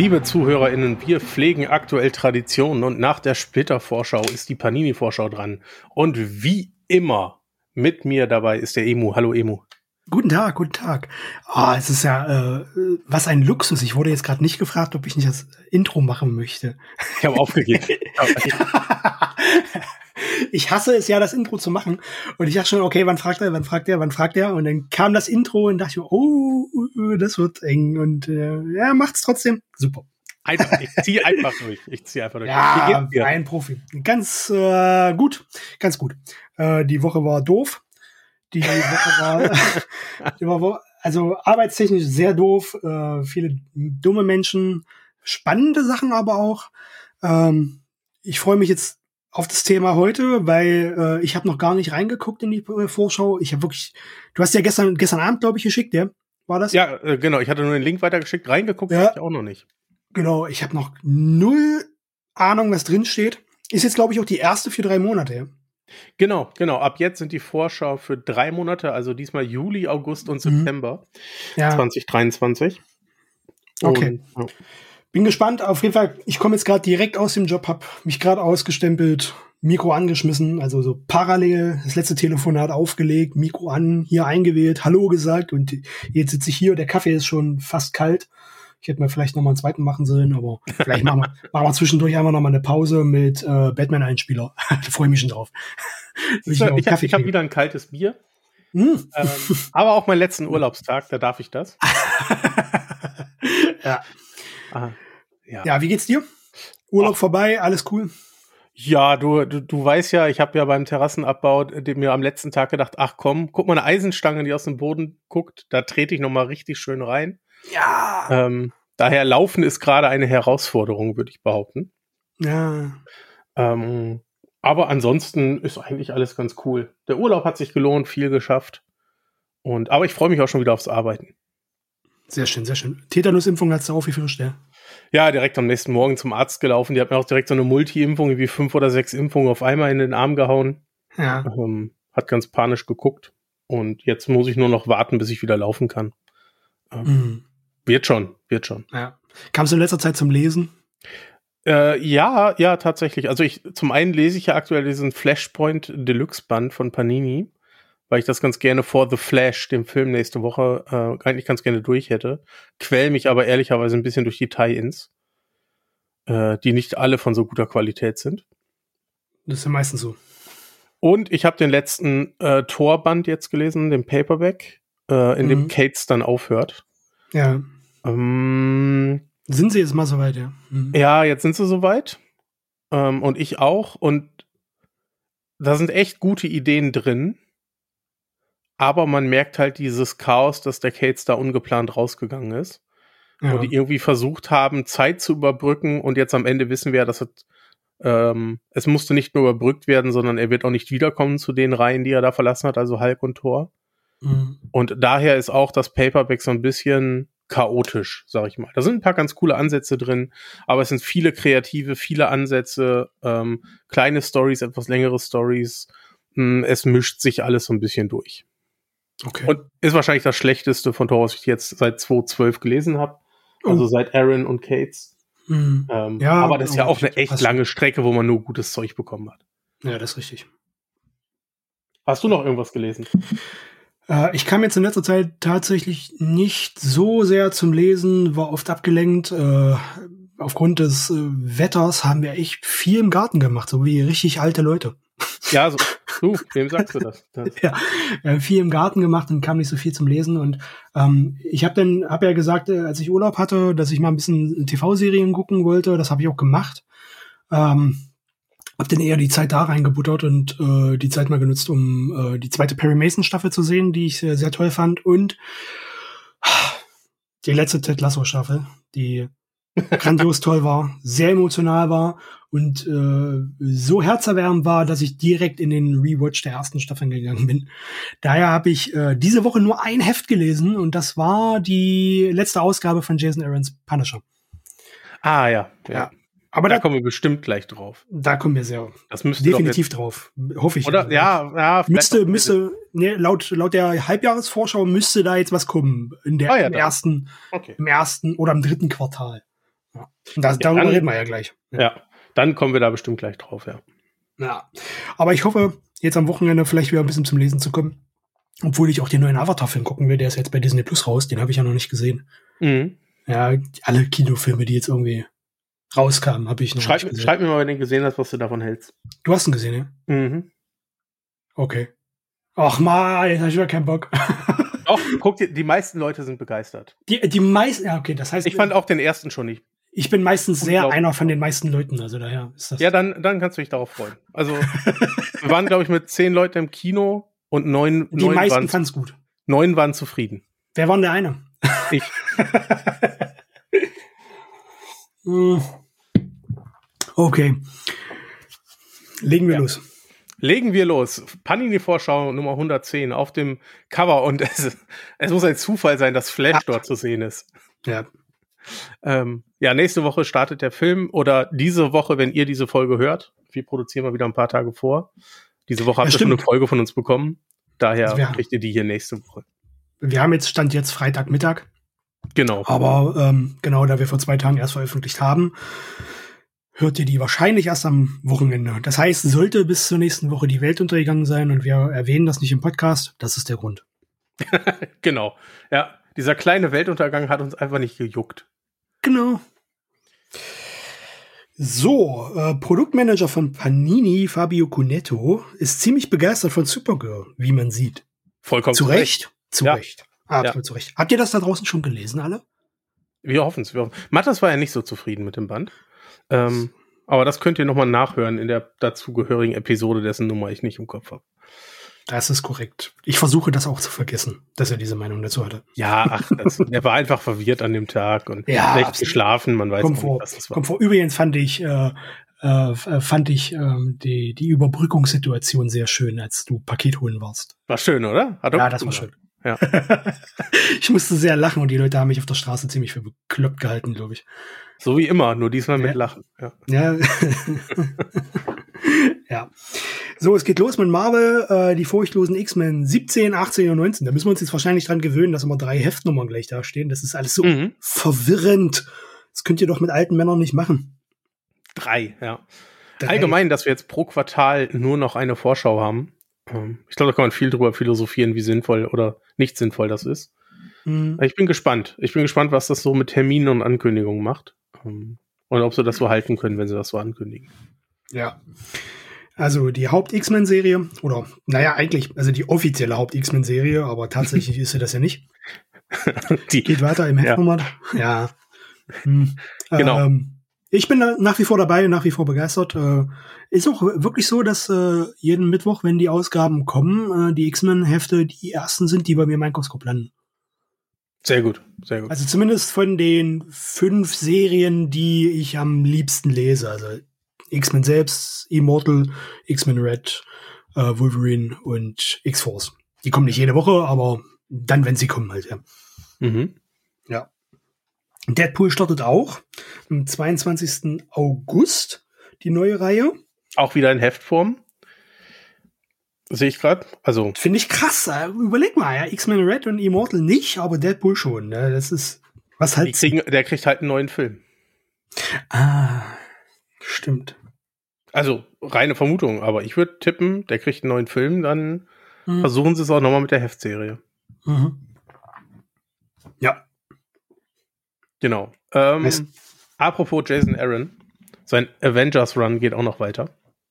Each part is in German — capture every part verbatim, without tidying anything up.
Liebe ZuhörerInnen, wir pflegen aktuell Traditionen und nach der Splitter-Vorschau ist die Panini-Vorschau dran. Und wie immer mit mir dabei ist der Emu. Hallo Emu. Guten Tag, guten Tag. Ah, es ist ja, äh, was ein Luxus. Ich wurde jetzt gerade nicht gefragt, ob ich nicht das Intro machen möchte. Ich habe aufgegeben. Ich hasse es ja, das Intro zu machen. Und ich dachte schon, okay, wann fragt er, wann fragt er, wann fragt er? Und dann kam das Intro und dachte ich, oh, das wird eng. Und äh, ja, macht's trotzdem. Super. Einfach, ich ziehe einfach durch. Ich ziehe einfach durch. Ja, ein Profi. Ganz äh, gut, ganz gut. Äh, die Woche war doof. Die Woche war, die war also arbeitstechnisch sehr doof. Äh, viele dumme Menschen, spannende Sachen aber auch. Ähm, ich freue mich jetzt auf das Thema heute, weil äh, ich habe noch gar nicht reingeguckt in die äh, Vorschau. Ich habe wirklich, du hast ja gestern gestern Abend, glaube ich, geschickt, ja? War das? Ja, äh, genau. Ich hatte nur den Link weitergeschickt. Reingeguckt ja. Habe ich auch noch nicht. Genau. Ich habe noch null Ahnung, was drin steht. Ist jetzt, glaube ich, auch die erste für drei Monate, ja? Genau, genau. Ab jetzt sind die Vorschau für drei Monate, also diesmal Juli, August und September mhm. ja. zwanzig dreiundzwanzig. Okay. Und, ja. Bin gespannt. Auf jeden Fall, ich komme jetzt gerade direkt aus dem Job, hab mich gerade ausgestempelt, Mikro angeschmissen, also so parallel das letzte Telefonat aufgelegt, Mikro an, hier eingewählt, Hallo gesagt und jetzt sitze ich hier, der Kaffee ist schon fast kalt. Ich hätte mir vielleicht noch mal einen zweiten machen sollen, aber vielleicht machen wir, machen wir zwischendurch einfach noch mal eine Pause mit äh, Batman-Einspieler. Da freue ich mich schon drauf. ich ich, ich habe hab wieder ein kaltes Bier. Mm. Ähm, aber auch meinen letzten Urlaubstag, da darf ich das. ja. Aha. Ja. ja, wie geht's dir? Urlaub Ach. vorbei, alles cool? Ja, du, du, du weißt ja, ich habe ja beim Terrassenabbau mir am letzten Tag gedacht, ach komm, guck mal eine Eisenstange, die aus dem Boden guckt, da trete ich noch mal richtig schön rein. Ja. Ähm, daher Laufen ist gerade eine Herausforderung, würde ich behaupten. Ja. Ähm, aber ansonsten ist eigentlich alles ganz cool. Der Urlaub hat sich gelohnt, viel geschafft. Und aber ich freue mich auch schon wieder aufs Arbeiten. Sehr schön, sehr schön. Tetanusimpfung hat's da aufgefrischt, ja? Ja, direkt am nächsten Morgen zum Arzt gelaufen. Die hat mir auch direkt so eine Multi-Impfung, wie fünf oder sechs Impfungen auf einmal in den Arm gehauen. Ja. Ähm, hat ganz panisch geguckt. Und jetzt muss ich nur noch warten, bis ich wieder laufen kann. Ähm, mhm. Wird schon, wird schon. Ja. Kamst du in letzter Zeit zum Lesen? Äh, ja, ja, tatsächlich. Also ich, zum einen lese ich ja aktuell diesen Flashpoint Deluxe Band von Panini, weil ich das ganz gerne vor The Flash, dem Film nächste Woche, äh, eigentlich ganz gerne durch hätte. Quäl mich aber ehrlicherweise ein bisschen durch die Tie-Ins, äh, die nicht alle von so guter Qualität sind. Das ist ja meistens so. Und ich habe den letzten äh, Thor-Band jetzt gelesen, den Paperback, äh, in mhm. dem Cates dann aufhört. Ja. Ähm, sind sie jetzt mal soweit, ja? Mhm. Ja, jetzt sind sie soweit. Ähm, und ich auch. Und da sind echt gute Ideen drin. Aber man merkt halt dieses Chaos, dass der Cates da ungeplant rausgegangen ist. Ja. Und die irgendwie versucht haben, Zeit zu überbrücken. Und jetzt am Ende wissen wir ja, dass es, ähm, es musste nicht nur überbrückt werden, sondern er wird auch nicht wiederkommen zu den Reihen, die er da verlassen hat, also Hulk und Thor. Mhm. Und daher ist auch das Paperback so ein bisschen chaotisch, sag ich mal. Da sind ein paar ganz coole Ansätze drin, aber es sind viele kreative, viele Ansätze, ähm, kleine Stories, etwas längere Stories. Es mischt sich alles so ein bisschen durch. Okay. Und ist wahrscheinlich das Schlechteste von Thor, was ich jetzt seit zwanzig zwölf gelesen habe. Also oh. seit Aaron und Cates. Mhm. Ähm, ja, aber das ist ja auch eine echt lange Strecke, wo man nur gutes Zeug bekommen hat. Ja, das ist richtig. Hast du noch irgendwas gelesen? Äh, ich kam jetzt in letzter Zeit tatsächlich nicht so sehr zum Lesen, war oft abgelenkt. Äh, aufgrund des äh, Wetters haben wir echt viel im Garten gemacht, so wie richtig alte Leute. Ja, so, du, wem sagst du das? das? Ja, äh, viel im Garten gemacht und kam nicht so viel zum Lesen. Und ähm, ich habe dann, hab ja gesagt, äh, als ich Urlaub hatte, dass ich mal ein bisschen T V-Serien gucken wollte. Das habe ich auch gemacht. Ähm, hab dann eher die Zeit da reingebuttert und äh, die Zeit mal genutzt, um äh, die zweite Perry Mason Staffel zu sehen, die ich sehr, sehr toll fand. Und die letzte Ted Lasso Staffel, die grandios toll war, sehr emotional war und äh, so herzerwärmend war, dass ich direkt in den Rewatch der ersten Staffel gegangen bin. Daher habe ich äh, diese Woche nur ein Heft gelesen und das war die letzte Ausgabe von Jason Aaron's Punisher. Ah ja, ja. ja. Aber da, da kommen wir bestimmt gleich drauf. Da kommen wir sehr das müsste definitiv drauf, hoffe ich. Oder also. ja, ja, müsste müsste ne, laut laut der Halbjahresvorschau müsste da jetzt was kommen in der ah, ja, im ersten okay. im ersten oder im dritten Quartal. Ja. Das, Ja, darüber dann- reden wir ja gleich. Ja. Ja, dann kommen wir da bestimmt gleich drauf, ja. Ja. Aber ich hoffe, jetzt am Wochenende vielleicht wieder ein bisschen zum Lesen zu kommen. Obwohl ich auch den neuen Avatar-Film gucken will, der ist jetzt bei Disney Plus raus, den habe ich ja noch nicht gesehen. Mhm. Ja, alle Kinofilme, die jetzt irgendwie rauskamen, habe ich noch Schreib, nicht gesehen. schreib mir mal, wenn du gesehen hast, was du davon hältst. Du hast ihn gesehen, ja? Mhm. Okay. Ach mal, jetzt habe ich wieder keinen Bock. Doch, guck dir, die meisten Leute sind begeistert. Die, die meisten, ja, okay, das heißt, Ich fand auch den ersten schon nicht. ich bin meistens sehr Unglaublich. einer von den meisten Leuten, also daher ist das. Ja, dann, dann kannst du dich darauf freuen. Also, wir waren, glaube ich, mit zehn Leuten im Kino und neun, die neun, meisten waren, fanden es gut. neun waren zufrieden. Wer war denn der eine? Ich. Hm. Okay. Legen wir Ja. los. Legen wir los. Panini-Vorschau Nummer hundertzehn auf dem Cover und es, es muss ein Zufall sein, dass Flash Ja. dort zu sehen ist. Ja. Ähm, ja, nächste Woche startet der Film oder diese Woche, wenn ihr diese Folge hört. Wir produzieren mal wieder ein paar Tage vor. Diese Woche habt ihr schon stimmt. eine Folge von uns bekommen. Daher Also wir- kriegt ihr die hier nächste Woche. Wir haben jetzt Stand jetzt Freitagmittag, Genau. aber ähm, genau, da wir vor zwei Tagen erst veröffentlicht haben, hört ihr die wahrscheinlich erst am Wochenende. Das heißt, sollte bis zur nächsten Woche die Welt untergegangen sein und wir erwähnen das nicht im Podcast, das ist der Grund. Genau. Ja, dieser kleine Weltuntergang hat uns einfach nicht gejuckt. Genau. So, äh, Produktmanager von Panini, Fabio Cunetto, ist ziemlich begeistert von Supergirl, wie man sieht. Vollkommen Zu Recht? Zu Ja. Recht. Absolut zu Recht. Habt ihr das da draußen schon gelesen, alle? Wir hoffen es. Hoffen. Matthias war ja nicht so zufrieden mit dem Band. Ähm, aber das könnt ihr nochmal nachhören in der dazugehörigen Episode, dessen Nummer ich nicht im Kopf habe. Das ist korrekt. Ich versuche das auch zu vergessen, dass er diese Meinung dazu hatte. Ja, ach, das, der war einfach verwirrt an dem Tag und Ja, schlecht absolut. geschlafen. Man weiß Kommt auch vor, nicht, was das war. kommt vor. Übrigens fand ich, äh, äh, fand ich ähm, die, die Überbrückungssituation sehr schön, als du Paket holen warst. War schön, oder? Hat Ja, auch das war gut schön. Ja. Ich musste sehr lachen und die Leute haben mich auf der Straße ziemlich für bekloppt gehalten, glaube ich. So wie immer, nur diesmal mit Ja. Lachen. Ja. Ja. Ja. So, es geht los mit Marvel, äh, die furchtlosen X-Men siebzehn, achtzehn und neunzehn. Da müssen wir uns jetzt wahrscheinlich dran gewöhnen, dass immer drei Heftnummern gleich da stehen. Das ist alles so Mhm. verwirrend. Das könnt ihr doch mit alten Männern nicht machen. Drei, ja. Drei. Allgemein, dass wir jetzt pro Quartal nur noch eine Vorschau haben. Ähm, Ich glaube, da kann man viel drüber philosophieren, wie sinnvoll oder nicht sinnvoll das ist. Hm. Ich bin gespannt. Ich bin gespannt, was das so mit Terminen und Ankündigungen macht. Ähm, Und ob sie das so halten können, wenn sie das so ankündigen. Ja. Also die Haupt-X-Men-Serie, oder naja, eigentlich, also die offizielle Haupt-X-Men-Serie, aber tatsächlich ist sie das ja nicht. Die, Geht weiter im Heftformat. Ja. Hm. Genau. Ähm, ich bin da nach wie vor dabei, nach wie vor begeistert. Äh, ist auch wirklich so, dass äh, jeden Mittwoch, wenn die Ausgaben kommen, äh, die X-Men-Hefte die ersten sind, die bei mir im Einkaufskorb landen. sehr gut, sehr gut. Also zumindest von den fünf Serien, die ich am liebsten lese. Also X-Men selbst, Immortal, X-Men Red, äh, Wolverine und X-Force. Die kommen nicht jede Woche, aber dann, wenn sie kommen halt, ja. Mhm. Ja. Deadpool startet auch am zweiundzwanzigsten August, die neue Reihe. Auch wieder in Heftform. Sehe ich gerade. Also, Finde ich krass. äh, Überleg mal, ja, X-Men Red und Immortal nicht, aber Deadpool schon. Ne? Das ist, was die halt... kriegen, der kriegt halt einen neuen Film. Ah, stimmt. Also, reine Vermutung, aber ich würde tippen, der kriegt einen neuen Film, dann Mhm. versuchen sie es auch nochmal mit der Heftserie. Mhm. Ja. Genau. Ähm, Nice. Apropos Jason Aaron, sein Avengers-Run geht auch noch weiter.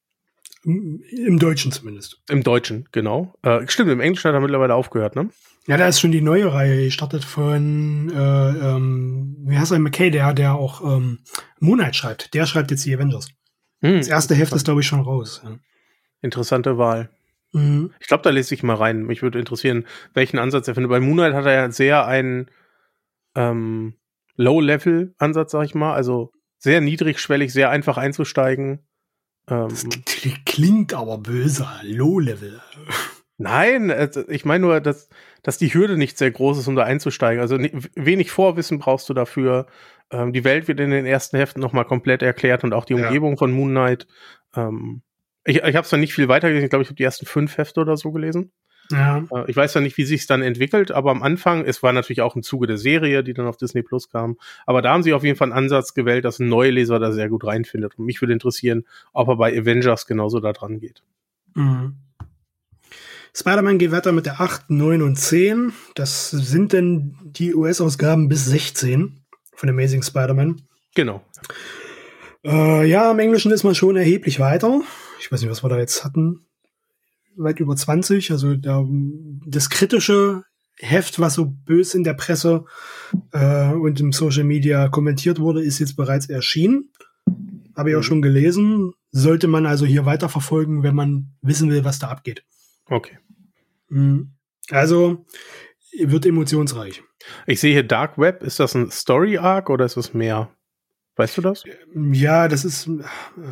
Im Deutschen zumindest. Im Deutschen, genau. Äh, stimmt, im Englischen hat er mittlerweile aufgehört, ne? Ja, da ist schon die neue Reihe. Die startet von, äh, ähm, wie heißt er, McKay, der, der auch ähm, Moon Knight schreibt. Der schreibt jetzt die Avengers. Hm, Das erste Heft ist, glaube ich, schon raus. Ja. interessante Wahl. Mhm. Ich glaube, da lese ich mal rein. Mich würde interessieren, welchen Ansatz er findet. Bei Moon Knight hat er ja sehr einen ähm, Low-Level-Ansatz, sag ich mal. Also sehr niedrigschwellig, sehr einfach einzusteigen. Ähm, Das k- klingt aber böse. Low-Level. nein, also ich meine nur, dass, dass die Hürde nicht sehr groß ist, um da einzusteigen. Also ni- wenig Vorwissen brauchst du dafür. Ähm, die Welt wird in den ersten Heften nochmal komplett erklärt und auch die Ja. Umgebung von Moon Knight. Ähm, ich ich habe es noch nicht viel weiter gelesen. Ich glaube, ich habe die ersten fünf Hefte oder so gelesen. Ja. Äh, ich weiß ja nicht, wie sich es dann entwickelt, aber am Anfang, es war natürlich auch im Zuge der Serie, die dann auf Disney Plus kam, aber da haben sie auf jeden Fall einen Ansatz gewählt, dass ein neuer Leser da sehr gut reinfindet. Und mich würde interessieren, ob er bei Avengers genauso da dran geht. Mhm. Spider-Man geht weiter mit der acht, neun und zehn. Das sind denn die U S-Ausgaben bis sechzehn von Amazing Spider-Man. Genau. Äh, ja, im Englischen ist man schon erheblich weiter. Ich weiß nicht, was wir da jetzt hatten. Weit über zwanzig. Also da, das kritische Heft, was so böse in der Presse äh, und im Social Media kommentiert wurde, ist jetzt bereits erschienen. Habe ich auch schon gelesen. Sollte man also hier weiterverfolgen, wenn man wissen will, was da abgeht. Okay. Also wird emotionsreich. Ich sehe hier Dark Web. Ist das ein Story Arc oder ist es mehr? Weißt du das? Ja, das ist äh,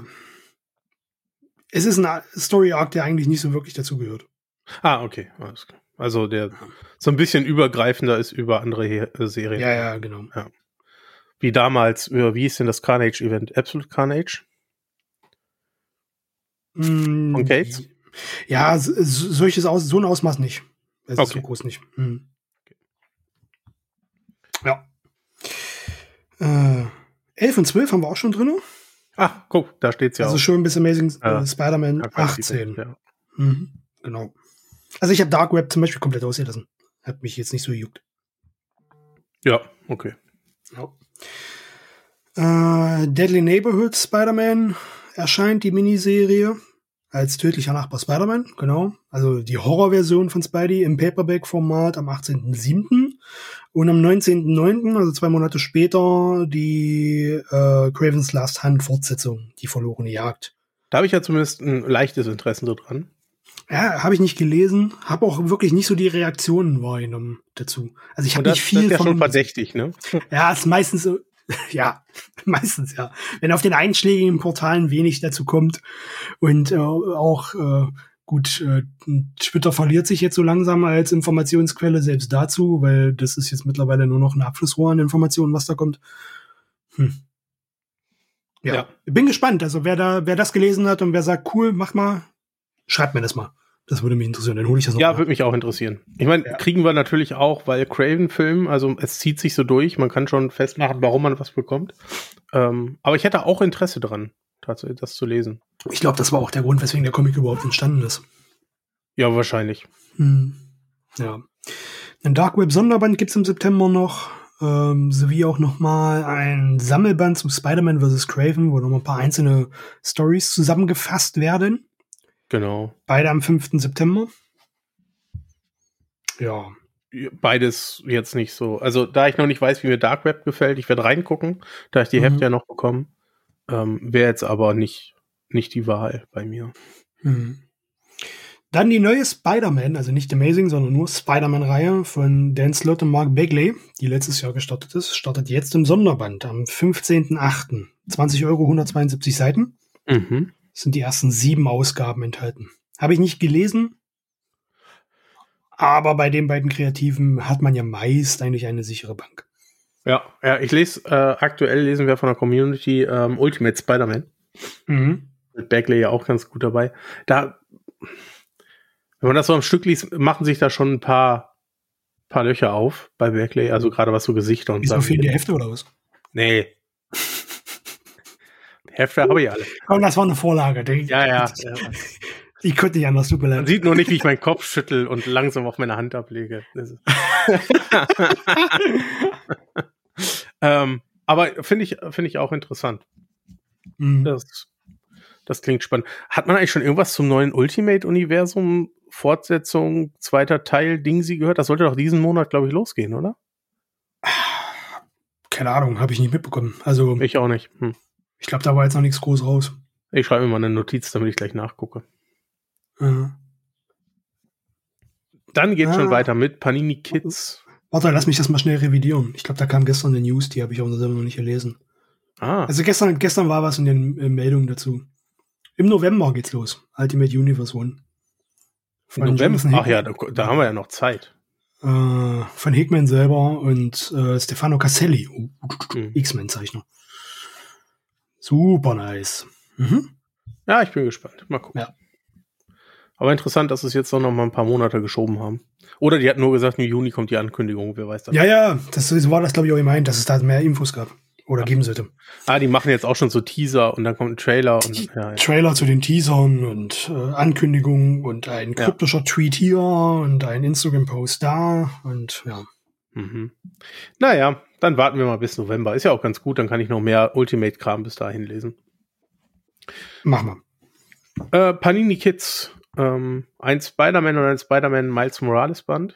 es ist ein Story Arc, der eigentlich nicht so wirklich dazugehört. Ah, okay. Alles klar. Also der so ein bisschen übergreifender ist über andere He- äh, Serien. Ja, ja, genau. Ja. Wie damals, über, wie ist denn das Carnage-Event? Absolute Carnage? Mm, Von Cates? Ja, s- s- solches Aus, so ein Ausmaß nicht. Es ist Okay. so groß nicht. Hm. Ja. Äh, elf und zwölf haben wir auch schon drin. Ah, guck, da steht's ja Also auch. schon bis Amazing Ja. äh, Spider-Man Carnage achtzehn. Event, ja. Mhm. Genau. Also ich habe Dark Web zum Beispiel komplett ausgelassen. Hat mich jetzt nicht so gejuckt. Ja, okay. Ja. Äh, Deadly Neighborhood Spider-Man erscheint, die Miniserie, als tödlicher Nachbar Spider-Man, genau. Also die Horrorversion von Spidey im Paperback-Format am achtzehnten siebten und am neunzehnten neunten, also zwei Monate später, die äh, Cravens Last Hunt Fortsetzung, die verlorene Jagd. Da habe ich ja zumindest ein leichtes Interesse so dran. Ja, habe ich nicht gelesen, habe auch wirklich nicht so die Reaktionen wahrgenommen dazu. Also ich Und habe das, nicht viel das ist ja von schon verdächtig, ne? Ja, ist meistens so, ja, meistens ja. Wenn auf den einschlägigen Portalen wenig dazu kommt und äh, auch äh, gut, äh, Twitter verliert sich jetzt so langsam als Informationsquelle selbst dazu, weil das ist jetzt mittlerweile nur noch ein Abflussrohr an Informationen, was da kommt. Hm. Ja. Ja. Bin gespannt. Also wer da, wer das gelesen hat und wer sagt, cool, mach mal, schreibt mir das mal. Das würde mich interessieren. Dann hole ich das noch Ja, mal. würde mich auch interessieren. Ich meine, Ja. kriegen wir natürlich auch, weil Craven-Film, also es zieht sich so durch, man kann schon festmachen, warum man was bekommt. Ähm, aber ich hätte auch Interesse dran, tatsächlich das zu lesen. Ich glaube, das war auch der Grund, weswegen der Comic überhaupt entstanden ist. Ja, wahrscheinlich. Hm. Ja. Ein Dark Web Sonderband gibt's im September noch, ähm, sowie auch noch mal ein Sammelband zu Spider-Man versus. Craven, wo noch mal ein paar einzelne Stories zusammengefasst werden. Genau. Beide am fünften September. Ja. Beides jetzt nicht so. Also, da ich noch nicht weiß, wie mir Dark Web gefällt, ich werde reingucken, da ich die Mhm. Hefte ja noch bekomme. Ähm, Wäre jetzt aber nicht, nicht die Wahl bei mir. Hm. Dann die neue Spider-Man, also nicht Amazing, sondern nur Spider-Man-Reihe von Dan Slott und Mark Bagley, die letztes Jahr gestartet ist, startet jetzt im Sonderband am fünfzehnten achten zwanzig Euro, hundertzweiundsiebzig Seiten. Mhm. Sind die ersten sieben Ausgaben enthalten. Habe ich nicht gelesen, aber bei den beiden Kreativen hat man ja meist eigentlich eine sichere Bank. Ja, ja, ich lese, äh, aktuell lesen wir von der Community ähm, Ultimate Spider-Man. Mhm. Mit Bagley ja auch ganz gut dabei. Da, wenn man das so am Stück liest, machen sich da schon ein paar, paar Löcher auf bei Bagley, also gerade was so Gesichter und Wieso Sachen fehlen die geht. Hefte oder was? Nee. Hefte habe ich alle. Komm, das war eine Vorlage. Die, Ja, ja. ja. Ich konnte nicht anders, tut mir Man leid. sieht nur nicht, wie ich meinen Kopf schüttel und langsam auf meine Hand ablege. Das ist- ähm, aber finde ich, finde ich auch interessant. Mhm. Das, das klingt spannend. Hat man eigentlich schon irgendwas zum neuen Ultimate-Universum, Fortsetzung, zweiter Teil, Ding sie gehört? Das sollte doch diesen Monat, glaube ich, losgehen, oder? Keine Ahnung, habe ich nicht mitbekommen. Also, Ich auch nicht. Hm. ich glaube, da war jetzt noch nichts groß raus. Ich schreibe mir mal eine Notiz, damit ich gleich nachgucke. Äh, Dann geht's Ah. schon weiter mit Panini Kids. warte, lass mich das mal schnell revidieren. Ich glaube, da kam gestern eine News, die habe ich auch selber noch nicht gelesen. Ah, Also gestern, gestern war was in den äh, Meldungen dazu. Im November geht's los. Ultimate Universe One. im November. Jonathan Ach ja, da, Hickman, da haben wir ja noch Zeit. äh, von Hickman selber und äh, Stefano Caselli. Oh, Mhm. X-Men-Zeichner. Super nice. Mhm. Ja, ich bin gespannt. Mal gucken. Ja. Aber interessant, dass es jetzt noch mal ein paar Monate geschoben haben. Oder die hatten nur gesagt, im Juni kommt die Ankündigung, wer weiß das. Ja, ja, das ist- war das, glaube ich, auch gemeint, dass es da mehr Infos gab. Oder geben sollte. Ah, die machen jetzt auch schon so Teaser und dann kommt ein Trailer. Und, ja, ja. Trailer zu den Teasern und äh, Ankündigungen und ein kryptischer ja. Tweet hier und ein Instagram-Post da und ja. Mhm. Naja, dann warten wir mal bis November. Ist ja auch ganz gut, dann kann ich noch mehr Ultimate-Kram bis dahin lesen. Machen wir. Äh, Panini Kids. Ähm, ein Spider-Man und ein Spider-Man Miles Morales Band.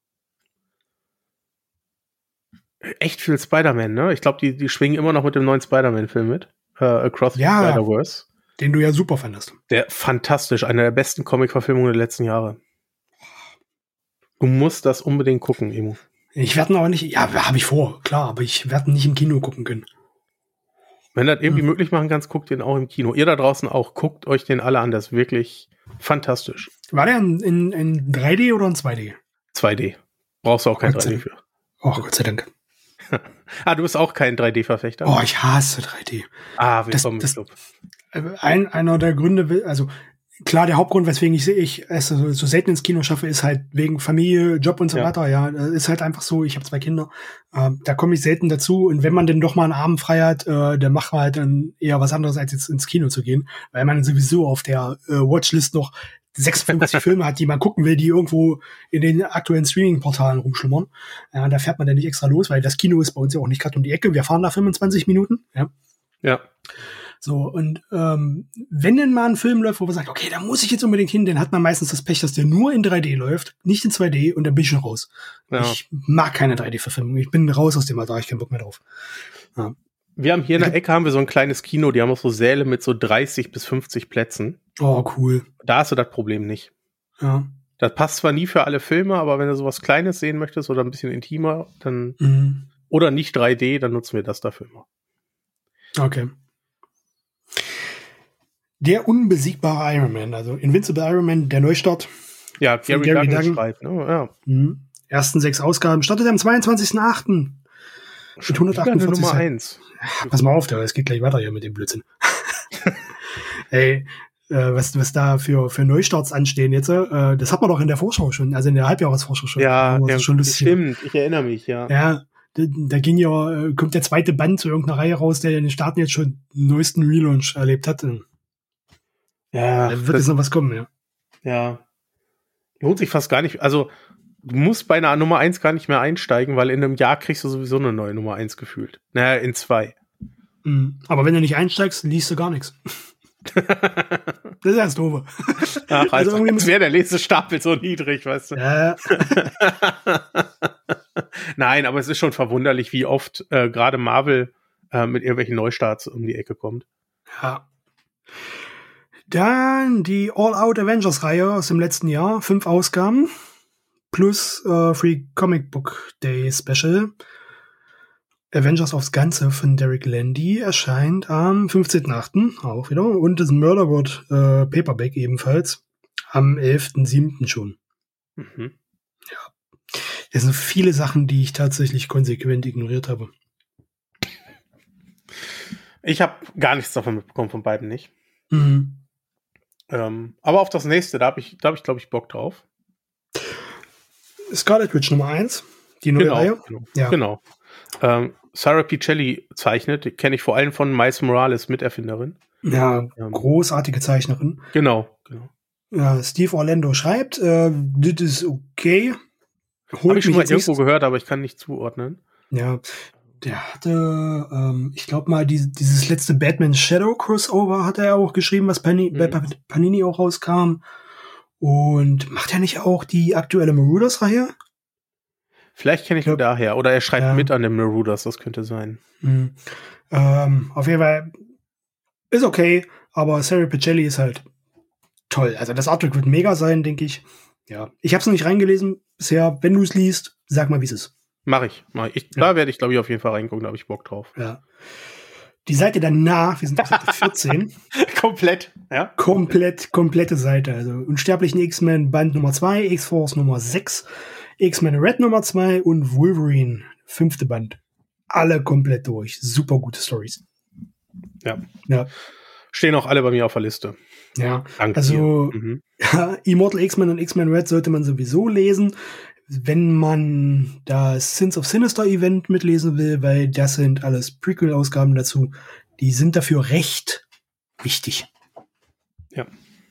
Echt viel Spider-Man, ne? Ich glaube, die, die schwingen immer noch mit dem neuen Spider-Man-Film mit. Äh, Across the ja, Spider-Verse. Den du ja super fandest. Der fantastisch, einer der besten Comic-Verfilmungen der letzten Jahre. Du musst das unbedingt gucken, Emo. Ich werde ihn aber nicht, ja, habe ich vor, klar, aber ich werde ihn nicht im Kino gucken können. Wenn du das irgendwie hm. möglich machen kannst, guckt den auch im Kino. Ihr da draußen auch, guckt euch den alle an, das ist wirklich fantastisch. War der in, in, in drei D oder in zwei D? zwei D. Brauchst du auch kein Gott drei D für. Oh, Gott sei Dank. Ah, du bist auch kein drei D-Verfechter? Oh, ich hasse drei D. Ah, willkommen das, im Club. Ein, einer der Gründe, also klar, der Hauptgrund, weswegen ich, ich es so, so selten ins Kino schaffe, ist halt wegen Familie, Job und so ja. weiter. Ja, ist halt einfach so, ich habe zwei Kinder, äh, da komme ich selten dazu. Und wenn man denn doch mal einen Abend frei hat, äh, dann macht man halt dann eher was anderes, als jetzt ins Kino zu gehen, weil man sowieso auf der äh, Watchlist noch sechsundfünfzig Filme hat, die man gucken will, die irgendwo in den aktuellen Streaming-Portalen rumschlummern. Ja, da fährt man dann nicht extra los, weil das Kino ist bei uns ja auch nicht gerade um die Ecke. Wir fahren da fünfundzwanzig Minuten. Ja. Ja. So, und ähm, wenn denn mal ein Film läuft, wo man sagt, okay, da muss ich jetzt unbedingt hin, dann hat man meistens das Pech, dass der nur in drei D läuft, nicht in zwei D, und dann bin ich schon raus. Ja. Ich mag keine drei D-Verfilmung. Ich bin raus aus dem Alter, ich hab keinen Bock mehr drauf. Ja. Wir haben hier in der Ecke haben wir so ein kleines Kino, die haben auch so Säle mit so dreißig bis fünfzig Plätzen. Oh, cool. Da hast du das Problem nicht. Ja. Das passt zwar nie für alle Filme, aber wenn du sowas Kleines sehen möchtest oder ein bisschen intimer, dann mhm. oder nicht drei D, dann nutzen wir das dafür immer. Okay. Der unbesiegbare Iron Man, also Invincible Iron Man, der Neustart. Ja, Gary, Gary Duggan schreibt. Ne? Ja. Mhm. Ersten sechs Ausgaben. Startet am zweiundzwanzigsten achten Mit hundertachtundvierzig Nummer eins. Ja, pass mal auf, es geht gleich weiter hier mit dem Blödsinn. Ey, äh, was, was da für, für Neustarts anstehen jetzt, äh, das hat man doch in der Vorschau schon, also in der Halbjahresvorschau schon. Ja, ja schon lustig. Stimmt, ich erinnere mich, ja. Ja, da, da ging ja, äh, kommt der zweite Band zu irgendeiner Reihe raus, der in den Staaten jetzt schon den neuesten Relaunch erlebt hat. Ja. Da wird jetzt noch was kommen, ja. Ja. Lohnt sich fast gar nicht, also du musst bei einer Nummer eins gar nicht mehr einsteigen, weil in einem Jahr kriegst du sowieso eine neue Nummer eins gefühlt. Naja, in zwei. Mhm. Aber wenn du nicht einsteigst, liest du gar nichts. Das ist ja das Doofe. Ach, also, also als wäre der Lesestapel so niedrig, weißt du. Ja. Nein, aber es ist schon verwunderlich, wie oft äh, gerade Marvel äh, mit irgendwelchen Neustarts um die Ecke kommt. Ja. Dann die All-Out Avengers-Reihe aus dem letzten Jahr. Fünf Ausgaben. Plus äh, Free Comic Book Day Special. Avengers aufs Ganze von Derek Landy erscheint am fünfzehnten achten auch wieder. Und das Murderworld äh, Paperback ebenfalls am elften siebten schon. Mhm. Ja. Das sind viele Sachen, die ich tatsächlich konsequent ignoriert habe. Ich habe gar nichts davon mitbekommen, von beiden nicht. Mhm. Ähm, aber auf das nächste, da habe ich, da hab ich glaube ich, Bock drauf. Scarlet Witch Nummer eins, die neue genau, Reihe. Genau. Ja. genau. Ähm, Sarah Pichelli zeichnet, kenne ich vor allem von Miles Morales, Miterfinderin. Ja, ähm, großartige Zeichnerin. Genau, genau. Ja, Steve Orlando schreibt, äh, das ist okay. Habe ich schon mal irgendwo gehört, aber ich kann nicht zuordnen. Ja, der hatte, ähm, ich glaube mal, die, dieses letzte Batman Shadow Crossover hat er auch geschrieben, was Panini, mhm. bei Panini auch rauskam. Und macht er nicht auch die aktuelle Marauders-Reihe? Vielleicht kenne ich ihn daher. Oder er schreibt ja. mit an den Marauders, das könnte sein. Mhm. Ähm, auf jeden Fall ist okay, aber Sarah Pichelli ist halt toll. Also das Artwork wird mega sein, denke ich. Ja, ich habe es noch nicht reingelesen bisher. Wenn du es liest, sag mal, wie es ist. Mach ich. Mach ich. Ja. Da werde ich, glaube ich, auf jeden Fall reingucken, da habe ich Bock drauf. Ja. Die Seite danach, wir sind auf Seite vierzehn. Komplett, ja? Komplett, komplette Seite. Also Unsterblichen X-Men Band Nummer zwei, X-Force Nummer sechs, X-Men Red Nummer zwei und Wolverine, fünfte Band. Alle komplett durch. Super gute Storys. Ja. Ja. Stehen auch alle bei mir auf der Liste. Ja. Danke also mhm. Immortal X-Men und X-Men Red sollte man sowieso lesen, wenn man das Sins of Sinister Event mitlesen will, weil das sind alles Prequel-Ausgaben dazu. Die sind dafür recht wichtig. Ja.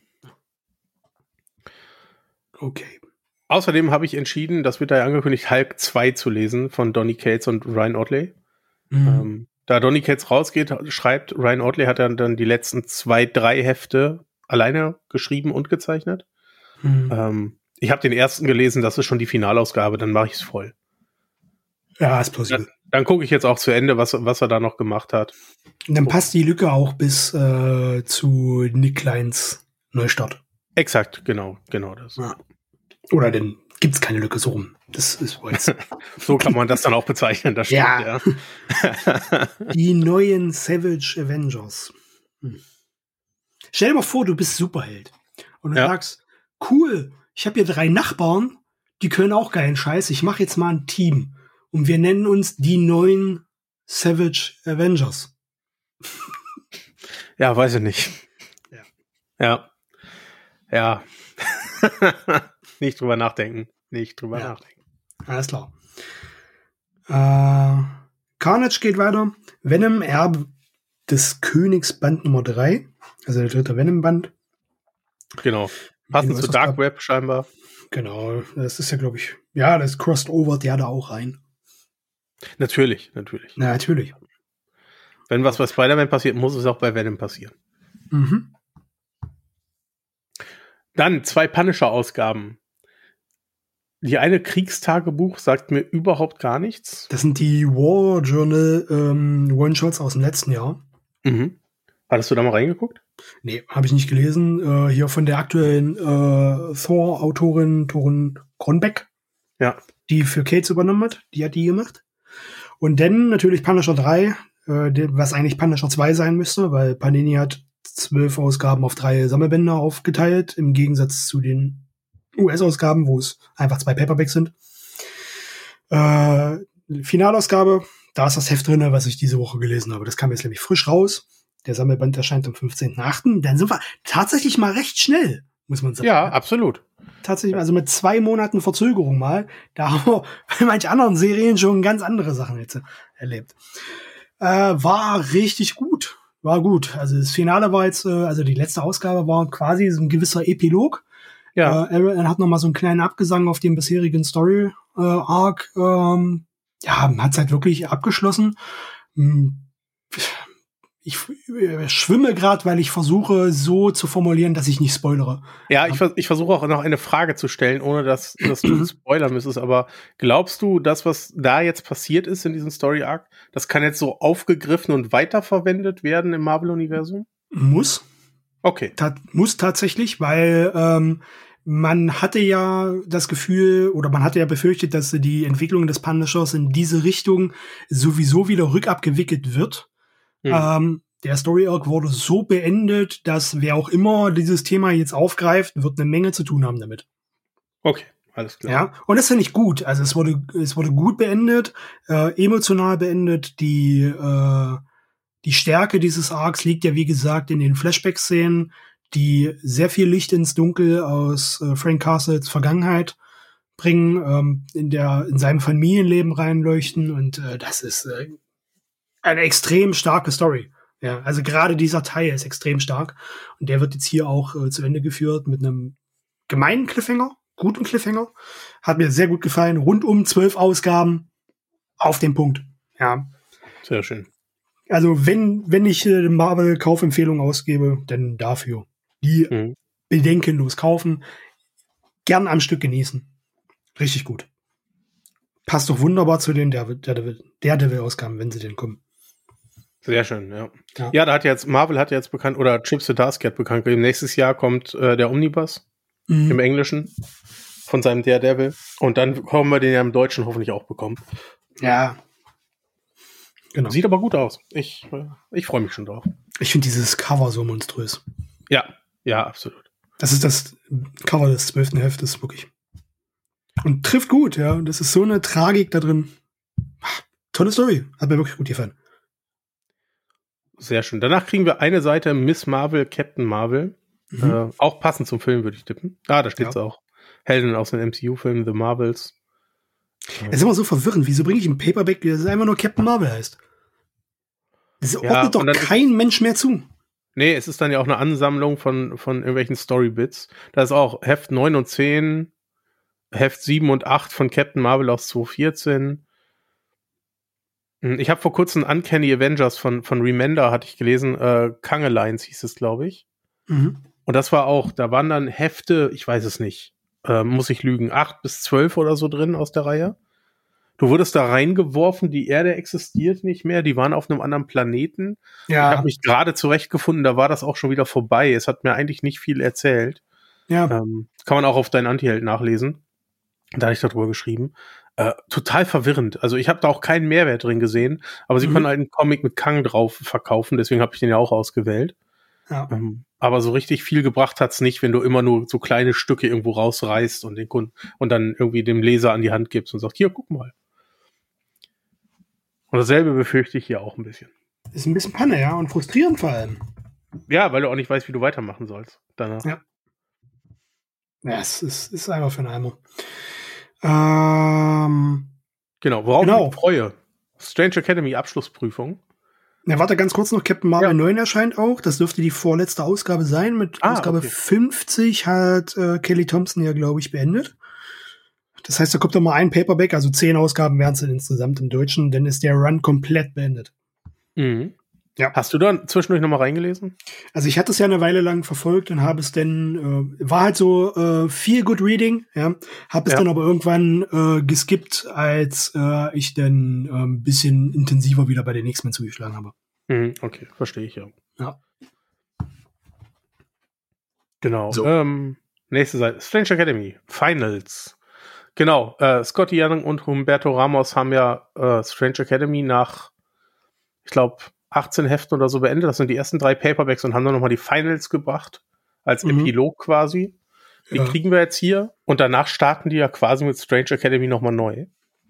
Okay. Außerdem habe ich entschieden, das wird da ja angekündigt, Hulk zwei zu lesen von Donny Cates und Ryan Ottley. Mhm. Ähm, da Donny Cates rausgeht, schreibt, Ryan Ottley hat dann, dann die letzten zwei, drei Hefte alleine geschrieben und gezeichnet. Mhm. Ähm, ich habe den ersten gelesen, das ist schon die Finalausgabe, dann mache ich es voll. Ja, ist plausibel. Dann, dann gucke ich jetzt auch zu Ende, was, was er da noch gemacht hat. Und dann passt die Lücke auch bis äh, zu Nick Kleins Neustart. Exakt, genau, genau das. Ja. Oder denn gibt's keine Lücke so rum. Das ist jetzt. So kann man das dann auch bezeichnen, das stimmt, ja. ja. Die neuen Savage Avengers. Hm. Stell dir mal vor, du bist Superheld. Und du ja. sagst, cool, ich habe hier drei Nachbarn, die können auch geilen Scheiß. Ich mache jetzt mal ein Team. Und wir nennen uns die neuen Savage Avengers. Ja, weiß ich nicht. Ja. Ja. ja. Nicht drüber nachdenken. Nicht drüber ja. nachdenken. Alles klar. Äh, Carnage geht weiter. Venom, Erbe des Königs, Band Nummer drei. Also der dritte Venom-Band. Genau. Passend zu Dark Web scheinbar. Genau. Das ist ja, glaube ich, ja, das crossed over der da auch rein. Natürlich, natürlich. Ja, natürlich. Wenn was bei Spider-Man passiert, muss es auch bei Venom passieren. Mhm. Dann zwei Punisher-Ausgaben. Die eine Kriegstagebuch sagt mir überhaupt gar nichts. Das sind die War Journal ähm, One-Shots aus dem letzten Jahr. Mhm. Hattest du da mal reingeguckt? Nee, habe ich nicht gelesen. Äh, hier von der aktuellen äh, Thor-Autorin Torun Kronbeck. Ja. Die für Cates übernommen hat. Die hat die gemacht. Und dann natürlich Punisher drei, äh, was eigentlich Punisher zwei sein müsste, weil Panini hat zwölf Ausgaben auf drei Sammelbände aufgeteilt, im Gegensatz zu den U S-Ausgaben, wo es einfach zwei Paperbacks sind. Äh, Finalausgabe, da ist das Heft drin, was ich diese Woche gelesen habe. Das kam jetzt nämlich frisch raus. Der Sammelband erscheint am fünfzehnten achten Dann sind wir tatsächlich mal recht schnell, muss man sagen. Ja, absolut. Tatsächlich, also mit zwei Monaten Verzögerung mal. Da haben wir bei manchen anderen Serien schon ganz andere Sachen jetzt erlebt. Äh, war richtig gut. War gut. Also das Finale war jetzt, äh, also die letzte Ausgabe war quasi so ein gewisser Epilog. Ja. Äh, er hat noch mal so einen kleinen Abgesang auf den bisherigen Story-Arc. Äh, ähm, ja, hat es halt wirklich abgeschlossen. Ich äh, schwimme gerade, weil ich versuche, so zu formulieren, dass ich nicht spoilere. Ja, ich, ich versuche auch noch eine Frage zu stellen, ohne dass, dass du spoilern müsstest. Aber glaubst du, das, was da jetzt passiert ist in diesem Story-Arc, das kann jetzt so aufgegriffen und weiterverwendet werden im Marvel-Universum? Muss. Okay. Ta- muss tatsächlich, weil ähm, man hatte ja das Gefühl oder man hatte ja befürchtet, dass die Entwicklung des Punishers in diese Richtung sowieso wieder rückabgewickelt wird. Hm. Ähm, der Story-Arc wurde so beendet, dass wer auch immer dieses Thema jetzt aufgreift, wird eine Menge zu tun haben damit. Okay, alles klar. Ja, und das finde ich gut. Also es wurde, es wurde gut beendet, äh, emotional beendet. Die, äh, die Stärke dieses Arcs liegt ja, wie gesagt, in den Flashback-Szenen, die sehr viel Licht ins Dunkel aus äh, Frank Castles Vergangenheit bringen, ähm, in der, in seinem Familienleben reinleuchten. Und äh, das ist äh, eine extrem starke Story. Ja, also gerade dieser Teil ist extrem stark. Und der wird jetzt hier auch äh, zu Ende geführt mit einem gemeinen Cliffhanger, guten Cliffhanger. Hat mir sehr gut gefallen. Rundum zwölf Ausgaben auf den Punkt. Ja. Sehr schön. Also wenn, wenn ich äh, Marvel-Kaufempfehlung ausgebe, dann dafür. Die mhm. bedenkenlos kaufen. Gern am Stück genießen. Richtig gut. Passt doch wunderbar zu den Daredevil-Ausgaben, wenn sie denn kommen. Sehr schön, ja. Ja, ja da hat jetzt, Marvel hat jetzt bekannt, oder Chip Zdarsky hat bekannt, nächstes Jahr kommt äh, der Omnibus mhm. im Englischen von seinem Daredevil. Und dann kommen wir den ja im Deutschen hoffentlich auch bekommen. Ja. Genau. Sieht aber gut aus. Ich, äh, ich freue mich schon drauf. Ich finde dieses Cover so monströs. Ja, ja, absolut. Das ist das Cover des zwölften Heftes, wirklich. Und trifft gut, ja. Das ist so eine Tragik da drin. Ach, tolle Story. Hat mir wirklich gut gefallen. Sehr schön. Danach kriegen wir eine Seite Miss Marvel, Captain Marvel. Mhm. Äh, auch passend zum Film, würde ich tippen. Ah, da steht's ja auch. Helden aus den M C U-Filmen, The Marvels. Es ist immer so verwirrend. Wieso bringe ich ein Paperback, das einfach nur Captain Marvel heißt? Das ja, ordnet doch kein Mensch mehr zu. Nee, es ist dann ja auch eine Ansammlung von, von irgendwelchen Storybits. Da ist auch Heft neun und zehn, Heft sieben und acht von Captain Marvel aus zwanzig vierzehn. Ich habe vor kurzem Uncanny Avengers von, von Remender, hatte ich gelesen, äh, Kangelines hieß es, glaube ich. Mhm. Und das war auch, da waren dann Hefte, ich weiß es nicht, äh, muss ich lügen, acht bis zwölf oder so drin aus der Reihe. Du wurdest da reingeworfen, die Erde existiert nicht mehr, die waren auf einem anderen Planeten. Ja. Ich habe mich gerade zurechtgefunden, da war das auch schon wieder vorbei. Es hat mir eigentlich nicht viel erzählt. Ja. Ähm, kann man auch auf deinen Antiheld nachlesen. Da habe ich darüber geschrieben. Äh, total verwirrend. Also ich habe da auch keinen Mehrwert drin gesehen, aber sie mhm. können halt einen Comic mit Kang drauf verkaufen, deswegen habe ich den ja auch ausgewählt. Ja. Ähm, aber so richtig viel gebracht hat's nicht, wenn du immer nur so kleine Stücke irgendwo rausreißt und den Kunden und dann irgendwie dem Leser an die Hand gibst und sagst, hier, guck mal. Und dasselbe befürchte ich hier auch ein bisschen. Ist ein bisschen Panne, ja, und frustrierend vor allem. Ja, weil du auch nicht weißt, wie du weitermachen sollst danach. Ja. Ja, es ist, ist einfach für einen Eimer. Ähm, genau, worauf genau. ich mich freue. Strange Academy Abschlussprüfung. Ja, warte ganz kurz noch, Captain Marvel ja. neun erscheint auch. Das dürfte die vorletzte Ausgabe sein. Mit ah, Ausgabe okay. fünfzig hat äh, Kelly Thompson ja, glaube ich, beendet. Das heißt, da kommt doch mal ein Paperback, also zehn Ausgaben wären es dann insgesamt im Deutschen, dann ist der Run komplett beendet. Mhm. Ja. Hast du da zwischendurch nochmal reingelesen? Also ich hatte es ja eine Weile lang verfolgt und habe es dann, äh, war halt so äh, viel Good Reading, ja, habe es ja. dann aber irgendwann äh, geskippt, als äh, ich dann ein äh, bisschen intensiver wieder bei den X-Men zugeschlagen habe. Mhm, okay, verstehe ich ja. Ja. Genau. So. Ähm, nächste Seite. Strange Academy. Finals. Genau. Äh, Scotty Young und Humberto Ramos haben ja äh, Strange Academy nach, ich glaube, achtzehn Heften oder so beendet. Das sind die ersten drei Paperbacks und haben dann nochmal die Finals gebracht. Als mhm. Epilog quasi. Die ja. kriegen wir jetzt hier. Und danach starten die ja quasi mit Strange Academy nochmal neu.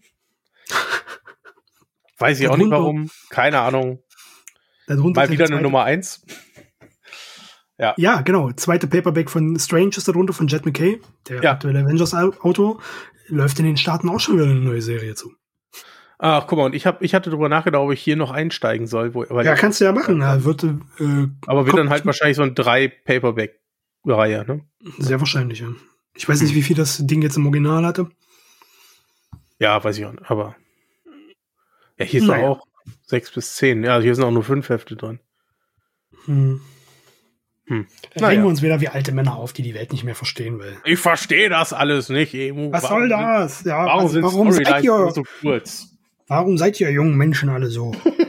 Weiß ich auch nicht warum. Keine Ahnung. Mal wieder eine Nummer eins. Ja. ja, genau. Zweite Paperback von Strange ist darunter von Jed McKay, der ja. aktuelle Avengers-Autor. Läuft in den Staaten auch schon wieder eine neue Serie zu. Ach, guck mal, und ich, hab, ich hatte darüber nachgedacht, ob ich hier noch einsteigen soll. Wo, ja, kannst du ja machen. Ja, wird, äh, aber wird dann halt wahrscheinlich so ein drei Paperback-Reihe, ne? Sehr wahrscheinlich, ja. Ich weiß nicht, wie viel das Ding jetzt im Original hatte. Ja, weiß ich auch nicht, aber ja, hier ist naja. auch sechs bis zehn. Ja, hier sind auch nur fünf Hefte drin. Hm. Hm. Da regen wir uns wieder wie alte Männer auf, die die Welt nicht mehr verstehen will. Ich verstehe das alles nicht, Emu. Was warum soll das? Sind, ja, warum also, sind warum seid ihr so kurz? Warum seid ihr jungen Menschen alle so?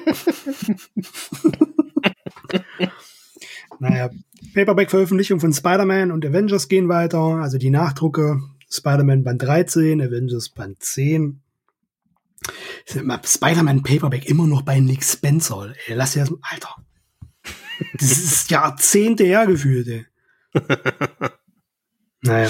Naja, Paperback-Veröffentlichung von Spider-Man und Avengers gehen weiter. Also die Nachdrucke. Spider-Man Band dreizehn, Avengers Band zehn. Spider-Man Paperback immer noch bei Nick Spencer. Ey, lass ja, Alter. Das ist Jahrzehnte her gefühlt, ey. Naja.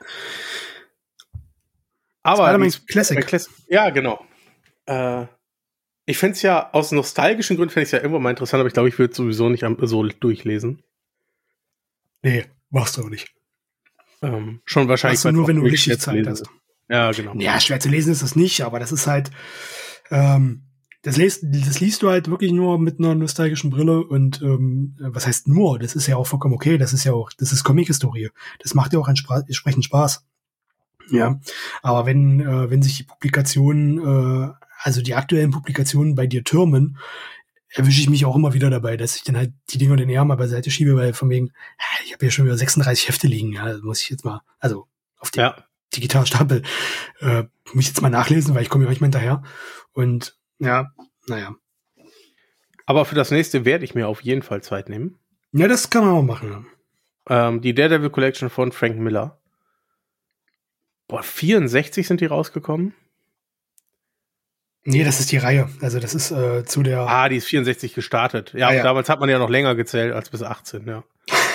Aber Spider-Man Classic. Äh, Classic. Ja, genau. Äh, ich fände es ja, aus nostalgischen Gründen fände ich es ja irgendwann mal interessant, aber ich glaube, ich würde es sowieso nicht so durchlesen. Nee, machst du auch nicht. Ähm, schon wahrscheinlich. Machst du nur, wenn du richtig Zeit hast. Ja, genau. Ja, schwer zu lesen ist das nicht, aber das ist halt, ähm, das liest, das liest du halt wirklich nur mit einer nostalgischen Brille und ähm, was heißt nur? Das ist ja auch vollkommen okay. Das ist ja auch, das ist Comic-Historie. Das macht ja auch entsprechend Spaß. Ja, aber wenn äh, wenn sich die Publikationen, äh, also die aktuellen Publikationen bei dir türmen, erwische ich mich auch immer wieder dabei, dass ich dann halt die Dinger den eher mal beiseite schiebe, weil von wegen, ich habe ja schon wieder sechsunddreißig Hefte liegen, ja, das muss ich jetzt mal, also auf dem ja. Digitalstapel, äh, muss ich jetzt mal nachlesen, weil ich komme ja manchmal hinterher. Und ja, naja. Aber für das nächste werde ich mir auf jeden Fall Zeit nehmen. Ja, das kann man auch machen. Ja. Ähm, die Daredevil Collection von Frank Miller. Boah, vierundsechzig sind die rausgekommen? Nee, das ist die Reihe. Also das ist äh, zu der... Ah, die ist vierundsechzig gestartet. Ja, ah, ja. Damals hat man ja noch länger gezählt als bis achtzehn, ja.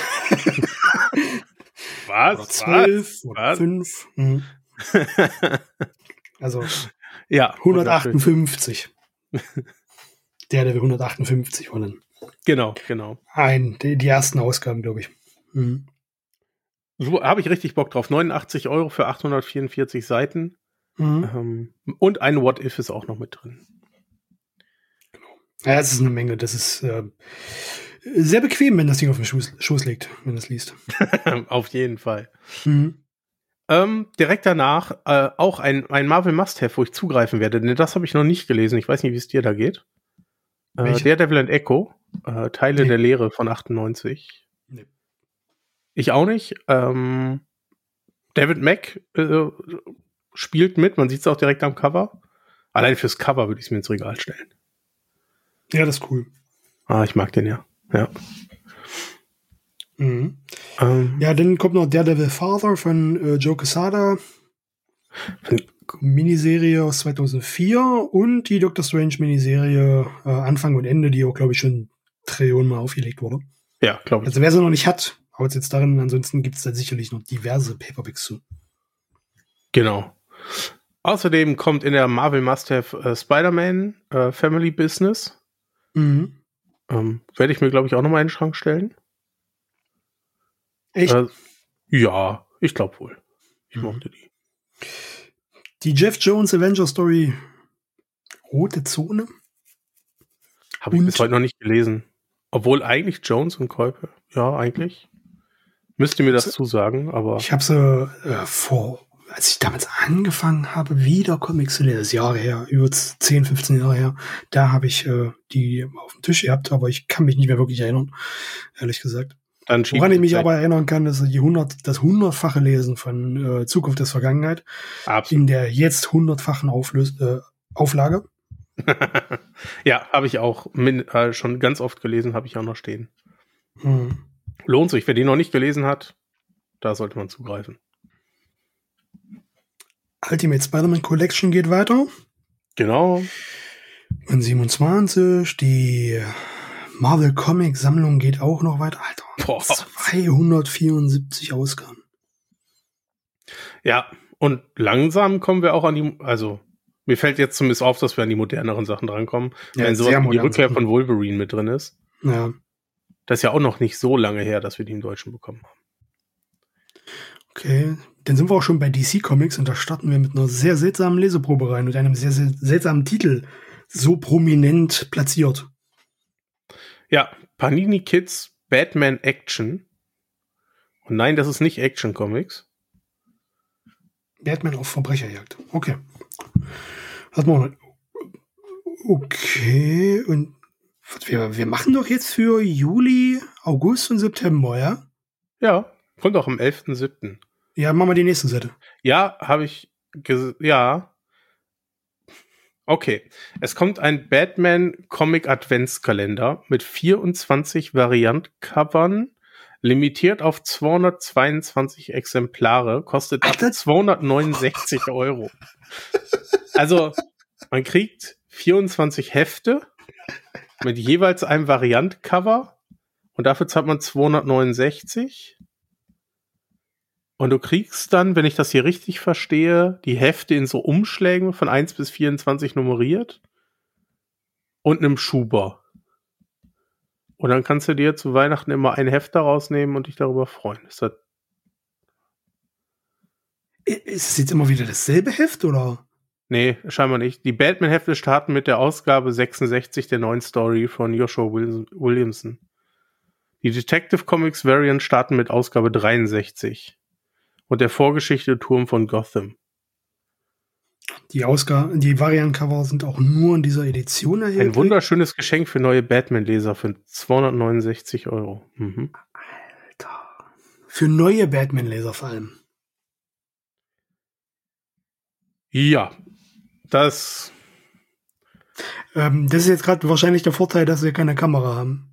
Was? Oder zwölf Was? Oder fünf. Hm. Also ja, hundertachtundfünfzig. Der, der hundertachtundfünfzig war dann. Genau, genau. Ein, die, die ersten Ausgaben, glaube ich. Mhm. So habe ich richtig Bock drauf. neunundachtzig Euro für achthundertvierundvierzig Seiten. Mhm. Ähm, und ein What If ist auch noch mit drin. Ja, es ist eine Menge. Das ist äh, sehr bequem, wenn das Ding auf dem Schoß, Schoß liegt, wenn du es liest. Auf jeden Fall. Mhm. Ähm, direkt danach äh, auch ein, ein Marvel Must-Have, wo ich zugreifen werde. Denn das habe ich noch nicht gelesen. Ich weiß nicht, wie es dir da geht. Äh, Daredevil and Echo. Äh, Teile Nee. der Lehre von achtundneunzig. Nee. Ich auch nicht. Ähm, David Mack äh, spielt mit. Man sieht es auch direkt am Cover. Allein fürs Cover würde ich es mir ins Regal stellen. Ja, das ist cool. Ah, ich mag den ja. Ja. Mhm. Ähm, Ja, dann kommt noch Daredevil Father von äh, Joe Quesada. Miniserie aus zweitausendvier und die Doctor Strange Miniserie äh, Anfang und Ende, die auch, glaube ich, schon Trillionen Mal aufgelegt wurde. Ja, glaube ich. Also wer sie noch nicht hat, haut jetzt darin. Ansonsten gibt es da sicherlich noch diverse Paperbacks zu. Genau. Außerdem kommt in der Marvel Must-Have äh, Spider-Man äh, Family Business. Mhm. Ähm, werde ich mir, glaube ich, auch nochmal in den Schrank stellen. Echt? Äh, ja, ich glaube wohl. Ich Mhm. mochte die. Die Jeff Jones Avenger Story Rote Zone. Habe ich Und- bis heute noch nicht gelesen. Obwohl eigentlich Jones und Kolpe, ja, eigentlich. Müsst ihr mir das So- zusagen, aber Ich habe sie äh, vor, als ich damals angefangen habe, wieder Comics zu lesen, das ist Jahre her, über zehn, fünfzehn Jahre her, da habe ich äh, die auf dem Tisch gehabt, aber ich kann mich nicht mehr wirklich erinnern, ehrlich gesagt. dann schieb Woran ich die mich Zeit- aber erinnern kann, ist die hundert, das hundertfache Lesen von äh, Zukunft des Vergangenheit Absolut. in der jetzt hundertfachen Auflös äh, Auflage. Ja, habe ich auch min, äh, schon ganz oft gelesen, habe ich auch noch stehen. Hm. Lohnt sich, wer die noch nicht gelesen hat, da sollte man zugreifen. Ultimate Spider-Man Collection geht weiter. Genau. Und siebenundzwanzig, die Marvel Comic Sammlung geht auch noch weiter. Alter, Boah. zweihundertvierundsiebzig Ausgaben. Ja, und langsam kommen wir auch an die, also mir fällt jetzt zumindest auf, dass wir an die moderneren Sachen drankommen. Ja, wenn sowas sehr wie die modern Rückkehr Sachen. von Wolverine mit drin ist. Ja, Das ist ja auch noch nicht so lange her, dass wir die im Deutschen bekommen haben. okay. Dann sind wir auch schon bei D C Comics und da starten wir mit einer sehr seltsamen Leseprobe rein und einem sehr, sehr seltsamen Titel. So prominent platziert. Ja, Panini Kids Batman Action. Und nein, das ist nicht Action Comics. Batman auf Verbrecherjagd. Okay. Hat man. Okay. Und wir, wir machen doch jetzt für Juli, August und September, ja? Ja, kommt auch am elften siebten Ja, machen wir die nächste Seite. Ja, habe ich, ges- ja. Okay, es kommt ein Batman Comic Adventskalender mit vierundzwanzig Variant-Covern, limitiert auf zweihundertzweiundzwanzig Exemplare, kostet Ach, das- zweihundertneunundsechzig Euro. Also, man kriegt vierundzwanzig Hefte mit jeweils einem Variant-Cover und dafür zahlt man zweihundertneunundsechzig. Und du kriegst dann, wenn ich das hier richtig verstehe, die Hefte in so Umschlägen von eins bis vierundzwanzig nummeriert und einem Schuber. Und dann kannst du dir zu Weihnachten immer ein Heft daraus nehmen und dich darüber freuen. Ist das Ist es jetzt immer wieder dasselbe Heft, oder? Nee, scheinbar nicht. Die Batman-Hefte starten mit der Ausgabe sechsundsechzig der neuen Story von Joshua Williamson. Die Detective Comics Variant starten mit Ausgabe dreiundsechzig und der Vorgeschichte Turm von Gotham. Die Ausgaben, die Variantencover sind auch nur in dieser Edition erhältlich. Ein wunderschönes Geschenk für neue Batman-Leser für zweihundertneunundsechzig Euro. Mhm. Alter. Für neue Batman-Leser vor allem. Ja, das... Ähm, das ist jetzt gerade wahrscheinlich der Vorteil, dass wir keine Kamera haben.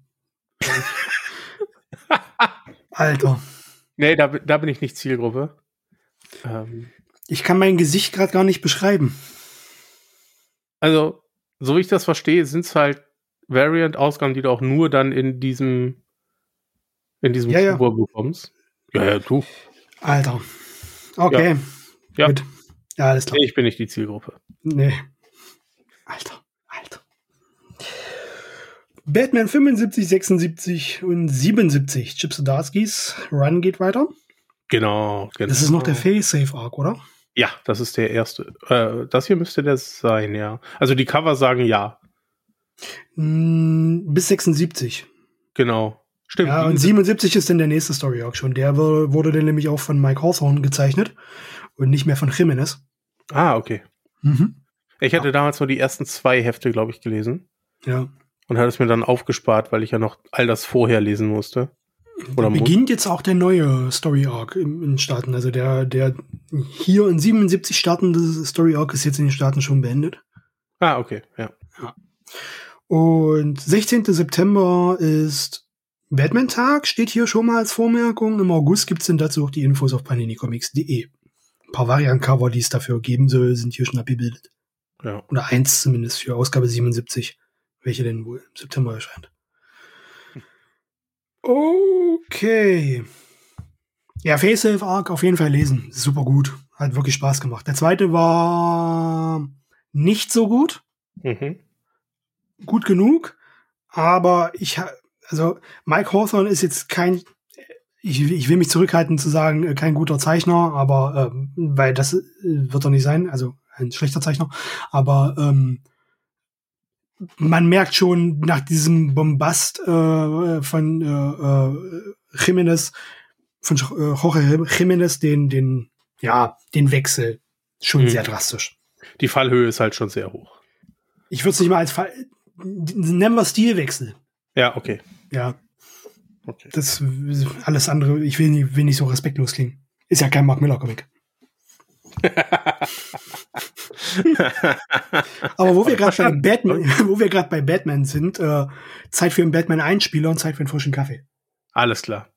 Alter. Nee, da, da bin ich nicht Zielgruppe. Ähm, Ich kann mein Gesicht gerade gar nicht beschreiben. also, so wie ich das verstehe, sind es halt Variant-Ausgaben, die du auch nur dann in diesem in diesem Ja, ja. Schuber bekommst. Ja, ja, du. Alter. Okay. Ja. Gut. Ja, alles klar. Nee, ich bin nicht die Zielgruppe. Nee. Alter. Alter. Batman fünfundsiebzig, sechsundsiebzig und siebenundsiebzig. Chip Zdarsky's Run geht weiter. Genau, genau. Das ist noch der Fail-Safe-Arc, oder? Ja, das ist der erste. Äh, das hier müsste der sein, ja. Also die Cover sagen ja. Mm, bis sechsundsiebzig. Genau. Stimmt. Ja, und siebenundsiebzig ist dann der nächste Story-Arc schon. Der wurde dann nämlich auch von Mike Hawthorne gezeichnet und nicht mehr von Jimenez. Ah, okay. Mhm. Ich hatte ja. damals nur die ersten zwei Hefte, glaube ich, gelesen. Ja. Und hatte es mir dann aufgespart, weil ich ja noch all das vorher lesen musste. Oder da beginnt jetzt auch der neue Story Arc in den Staaten. Also der, der hier in siebenundsiebzig startende Story Arc ist jetzt in den Staaten schon beendet. Ah, okay, ja. ja. Und sechzehnten September ist Batman-Tag, steht hier schon mal als Vormerkung. Im August gibt es dann dazu auch die Infos auf panini comics punkt de. Ein paar Variant-Cover, die es dafür geben soll, sind hier schon abgebildet. Ja. Oder eins zumindest für Ausgabe siebenundsiebzig, welche denn wohl im September erscheint. Okay. Ja, Facesafe Arc auf jeden Fall lesen. Super gut. Hat wirklich Spaß gemacht. Der zweite war nicht so gut. Mhm. Gut genug. Aber ich, also Mike Hawthorne ist jetzt kein, ich, ich will mich zurückhalten zu sagen, kein guter Zeichner, aber, ähm, weil das wird er nicht sein, also ein schlechter Zeichner. Aber, ähm, man merkt schon nach diesem Bombast äh, von äh, äh, Jimenez, von äh, Jorge Jimenez, den, den, ja, den Wechsel schon mhm. sehr drastisch. Die Fallhöhe ist halt schon sehr hoch. Ich würde es nicht mal als Fall, nennen wir Stilwechsel. Ja, okay. Ja. Okay. Das alles andere, ich will nicht, will nicht so respektlos klingen. Ist ja kein Mark Miller Comic. Aber wo wir gerade bei Batman, wo wir gerade bei Batman sind, äh, Zeit für einen Batman-Einspieler und Zeit für einen frischen Kaffee. Alles klar.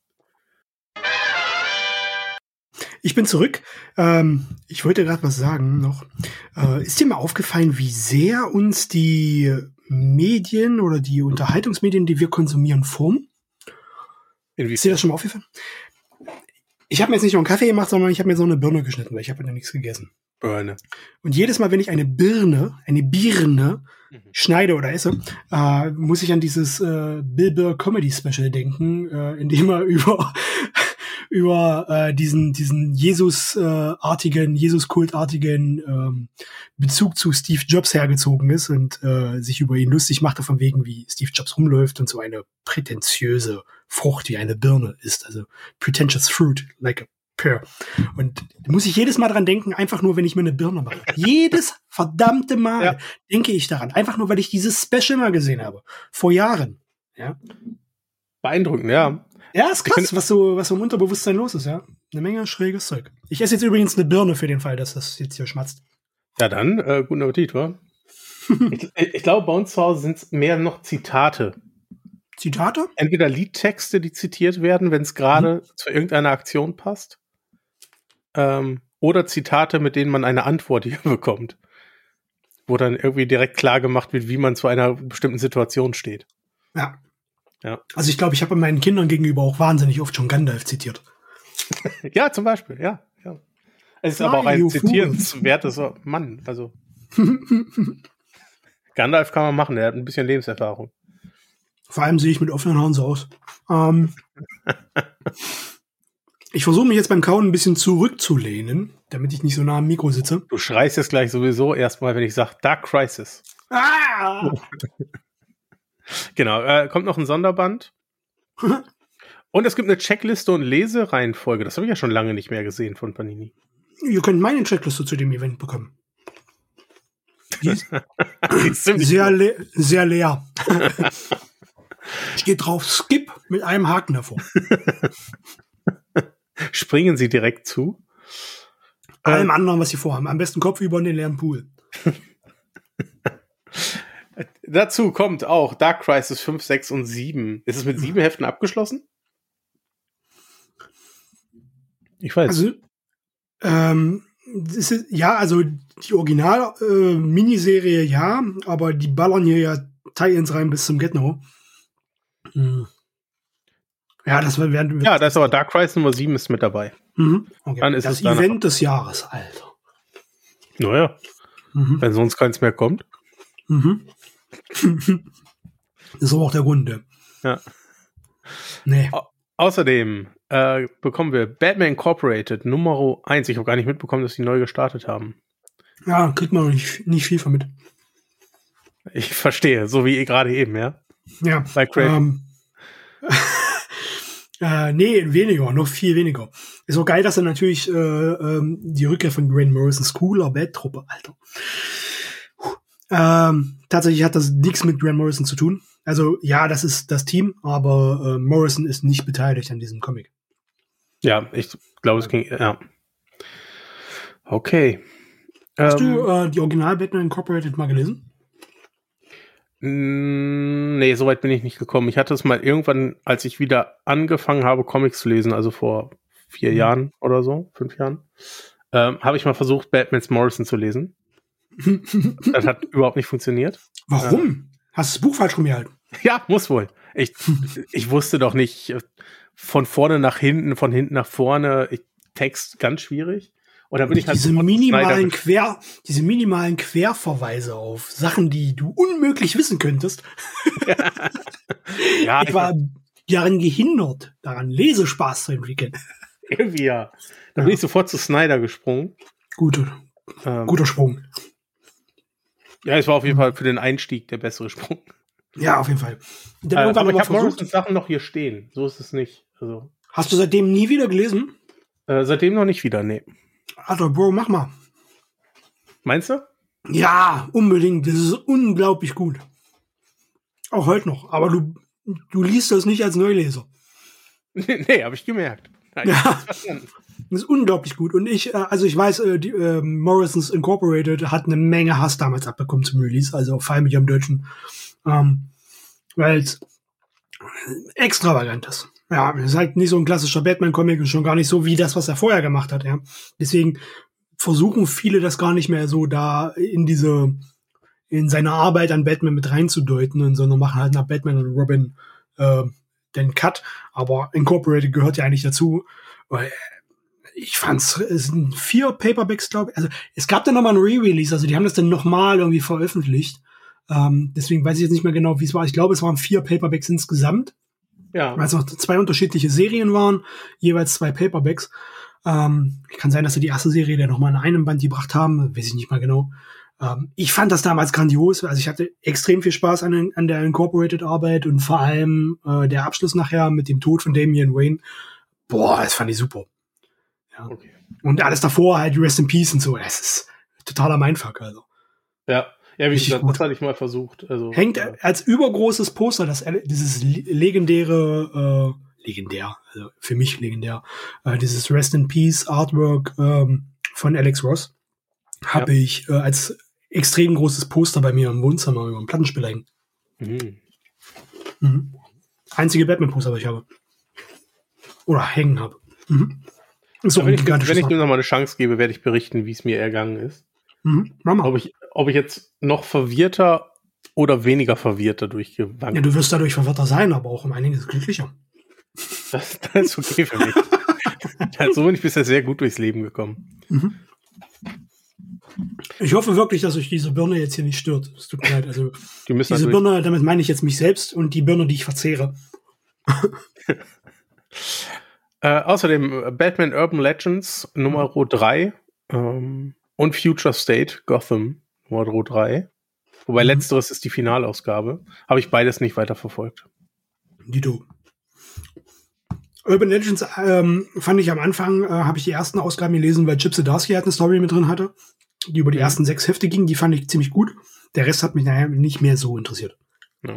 Ich bin zurück. Ähm, ich wollte gerade was sagen noch. Äh, ist dir mal aufgefallen, wie sehr uns die Medien oder die Unterhaltungsmedien, die wir konsumieren, formen? Ist dir das schon mal aufgefallen? Ich habe mir jetzt nicht nur einen Kaffee gemacht, sondern ich habe mir so eine Birne geschnitten, weil ich habe ja nichts gegessen. Birne. Und jedes Mal, wenn ich eine Birne, eine Birne mhm. schneide oder esse, äh, muss ich an dieses äh, Bill Burr Comedy Special denken, äh, in dem er über über äh, diesen diesen Jesus-artigen, äh, Jesus-kultartigen ähm, Bezug zu Steve Jobs hergezogen ist und äh, sich über ihn lustig machte, von wegen, wie Steve Jobs rumläuft und so eine prätentiöse Frucht wie eine Birne ist. Also pretentious fruit, like a pear. Und da muss ich jedes Mal dran denken, einfach nur, wenn ich mir eine Birne mache. Jedes verdammte Mal ja. denke ich daran. Einfach nur, weil ich dieses Special mal gesehen habe. Vor Jahren. Ja. Beeindruckend, ja. Ja, ist krass, was so, was so im Unterbewusstsein los ist, ja. Eine Menge schräges Zeug. Ich esse jetzt übrigens eine Birne für den Fall, dass das jetzt hier schmatzt. Ja, dann, äh, guten Appetit, wa? ich, ich glaube, bei uns zu Hause sind es mehr noch Zitate. Zitate? Entweder Liedtexte, die zitiert werden, wenn es gerade mhm. zu irgendeiner Aktion passt. Ähm, oder Zitate, mit denen man eine Antwort hier bekommt. Wo dann irgendwie direkt klar gemacht wird, wie man zu einer bestimmten Situation steht. Ja. Ja. Also ich glaube, ich habe meinen Kindern gegenüber auch wahnsinnig oft schon Gandalf zitiert. Ja, zum Beispiel, ja. ja. Es ist Fly, aber auch ein zitierenswertes Mann. Also Gandalf kann man machen, er hat ein bisschen Lebenserfahrung. Vor allem sehe ich mit offenen Haaren so aus. Ähm, ich versuche mich jetzt beim Kauen ein bisschen zurückzulehnen, damit ich nicht so nah am Mikro sitze. Du schreist jetzt gleich sowieso erstmal, wenn ich sage Dark Crisis. Ah! Genau, äh, kommt noch ein Sonderband. Und es gibt eine Checkliste und Lesereihenfolge. Das habe ich ja schon lange nicht mehr gesehen von Panini. Ihr könnt meine Checkliste zu dem Event bekommen. Die ist, Die ist sehr, le- sehr leer. Steht drauf Skip mit einem Haken davor. Springen Sie direkt zu? Allem ähm, anderen, was Sie vorhaben. Am besten Kopf über in den leeren Pool. Dazu kommt auch Dark Crisis fünf, sechs und sieben. Ist es mit sieben Heften abgeschlossen? Ich weiß. Also, ähm, das ist, ja, also die Original-Miniserie, äh, ja, aber die ballern hier ja Tie-Ins rein bis zum Get-No. Hm. Ja, das werden Ja, da ist aber Dark Crisis Nummer sieben ist mit dabei. Mhm. Okay. Dann ist das es Event des Jahres, Alter. Naja, mhm. wenn sonst keins mehr kommt. Mhm. Das ist aber auch der Grund. Ja. Ja. Nee. Au- außerdem äh, bekommen wir Batman Incorporated Nummer eins. Ich habe gar nicht mitbekommen, dass die neu gestartet haben. Ja, kriegt man nicht, nicht viel von mit. Ich verstehe, so wie gerade eben, ja? Ja. Bei Craven. Ähm, äh, nee, weniger, noch viel weniger. Ist auch geil, dass er natürlich äh, ähm, die Rückkehr von Grant Morrisons cooler Bad-Truppe, Alter. Puh. Ähm, tatsächlich hat das nichts mit Grant Morrison zu tun. Also ja, das ist das Team, aber äh, Morrison ist nicht beteiligt an diesem Comic. Ja, ich glaube, es ging, ja. Okay. Hast ähm, du äh, die Original Batman Incorporated mal gelesen? mh, nee, so weit bin ich nicht gekommen. Ich hatte es mal irgendwann, als ich wieder angefangen habe, Comics zu lesen, also vor vier Mhm. Jahren oder so, fünf Jahren, ähm, habe ich mal versucht, Batman's Morrison zu lesen. Das hat überhaupt nicht funktioniert. Warum? Hast du das Buch falsch rumgehalten? Ja, muss wohl. Ich, ich wusste doch nicht, äh, von vorne nach hinten, von hinten nach vorne, ich, Text ganz schwierig. Und dann bin ich halt diese sofort zu minimalen Snyder- Quer, diese minimalen Querverweise auf Sachen, die du unmöglich wissen könntest. Ja, Ich war daran gehindert, daran Lesespaß zu entwickeln. irgendwie ja. Dann Ja. bin ich sofort zu Snyder gesprungen. Guter, Ähm, guter Sprung. Ja, es war auf jeden Fall für den Einstieg der bessere Sprung. Ja, auf jeden Fall. Dann Äh, irgendwann aber noch ich mal habe versucht. Morrisons Sachen noch hier stehen. So ist es nicht. Also Hast du seitdem nie wieder gelesen? äh, seitdem noch nicht wieder, nee. Alter, Bro, mach mal. Meinst du? Ja, unbedingt. Das ist unglaublich gut. Auch heute noch. Aber du, du liest das nicht als Neuleser. Nee, habe ich gemerkt. Nein, ich Ja. hab's verstanden. Das ist unglaublich gut. Und ich, äh, also ich weiß, äh, die, äh, Morrisons Incorporated hat eine Menge Hass damals abbekommen zum Release, also vor allem mit ihrem Deutschen. Ähm, weil es extravagant ist. Ja, es ist halt nicht so ein klassischer Batman-Comic und schon gar nicht so wie das, was er vorher gemacht hat, ja. Deswegen versuchen viele das gar nicht mehr so da in diese, in seine Arbeit an Batman mit reinzudeuten, und sondern machen halt nach Batman und Robin äh, den Cut. Aber Incorporated gehört ja eigentlich dazu, weil ich fand's, es sind vier Paperbacks, glaube ich. Also es gab dann nochmal ein Re-Release, also die haben das dann nochmal irgendwie veröffentlicht. Ähm, deswegen weiß ich jetzt nicht mehr genau, wie es war. Ich glaube, es waren vier Paperbacks insgesamt, Ja. weil es noch zwei unterschiedliche Serien waren, jeweils zwei Paperbacks. Ähm, kann sein, dass sie die erste Serie dann nochmal in einem Band gebracht haben, weiß ich nicht mal genau. Ähm, ich fand das damals grandios, also ich hatte extrem viel Spaß an, an der Incorporated-Arbeit und vor allem äh, der Abschluss nachher mit dem Tod von Damian Wayne. Boah, das fand ich super. Ja. Okay. Und alles davor halt Rest in Peace und so, das ist totaler Mindfuck, also. Ja. Ja, wie Richtig gesagt, gut. das hatte ich mal versucht. Also, Hängt äh, als übergroßes Poster, das dieses legendäre, äh, legendär, also für mich legendär, äh, dieses Rest in Peace Artwork ähm, von Alex Ross, habe Ja. ich äh, als extrem großes Poster bei mir im Wohnzimmer über dem Plattenspieler hängen. mhm. Mhm. Einzige Batman-Poster, was ich habe. Oder hängen habe. Mhm. Ist auch Wenn ein ich, wenn gigantisches ich Art- dir noch mal eine Chance gebe, werde ich berichten, wie es mir ergangen ist. Mhm. Mama. Ob ich, ob ich jetzt noch verwirrter oder weniger verwirrter durchgewankt Ja, du wirst dadurch verwirrter sein, aber auch um einiges glücklicher. Das, das ist okay für mich. Ja, so bin ich bisher sehr gut durchs Leben gekommen. Mhm. Ich hoffe wirklich, dass euch diese Birne jetzt hier nicht stört. Es tut mir leid. Also Die müssen diese natürlich, Birne, damit meine ich jetzt mich selbst und die Birne, die ich verzehre. äh, außerdem äh, Batman Urban Legends Nummer drei ähm, und Future State Gotham Nummer drei. Wobei Mhm. letzteres ist die Finalausgabe. Habe ich beides nicht weiter verfolgt. Dito. Urban Legends ähm, fand ich am Anfang, äh, habe ich die ersten Ausgaben gelesen, weil Chip Zdarsky halt eine Story mit drin hatte, die über die Mhm. ersten sechs Hefte ging. Die fand ich ziemlich gut. Der Rest hat mich nachher nicht mehr so interessiert. Ja.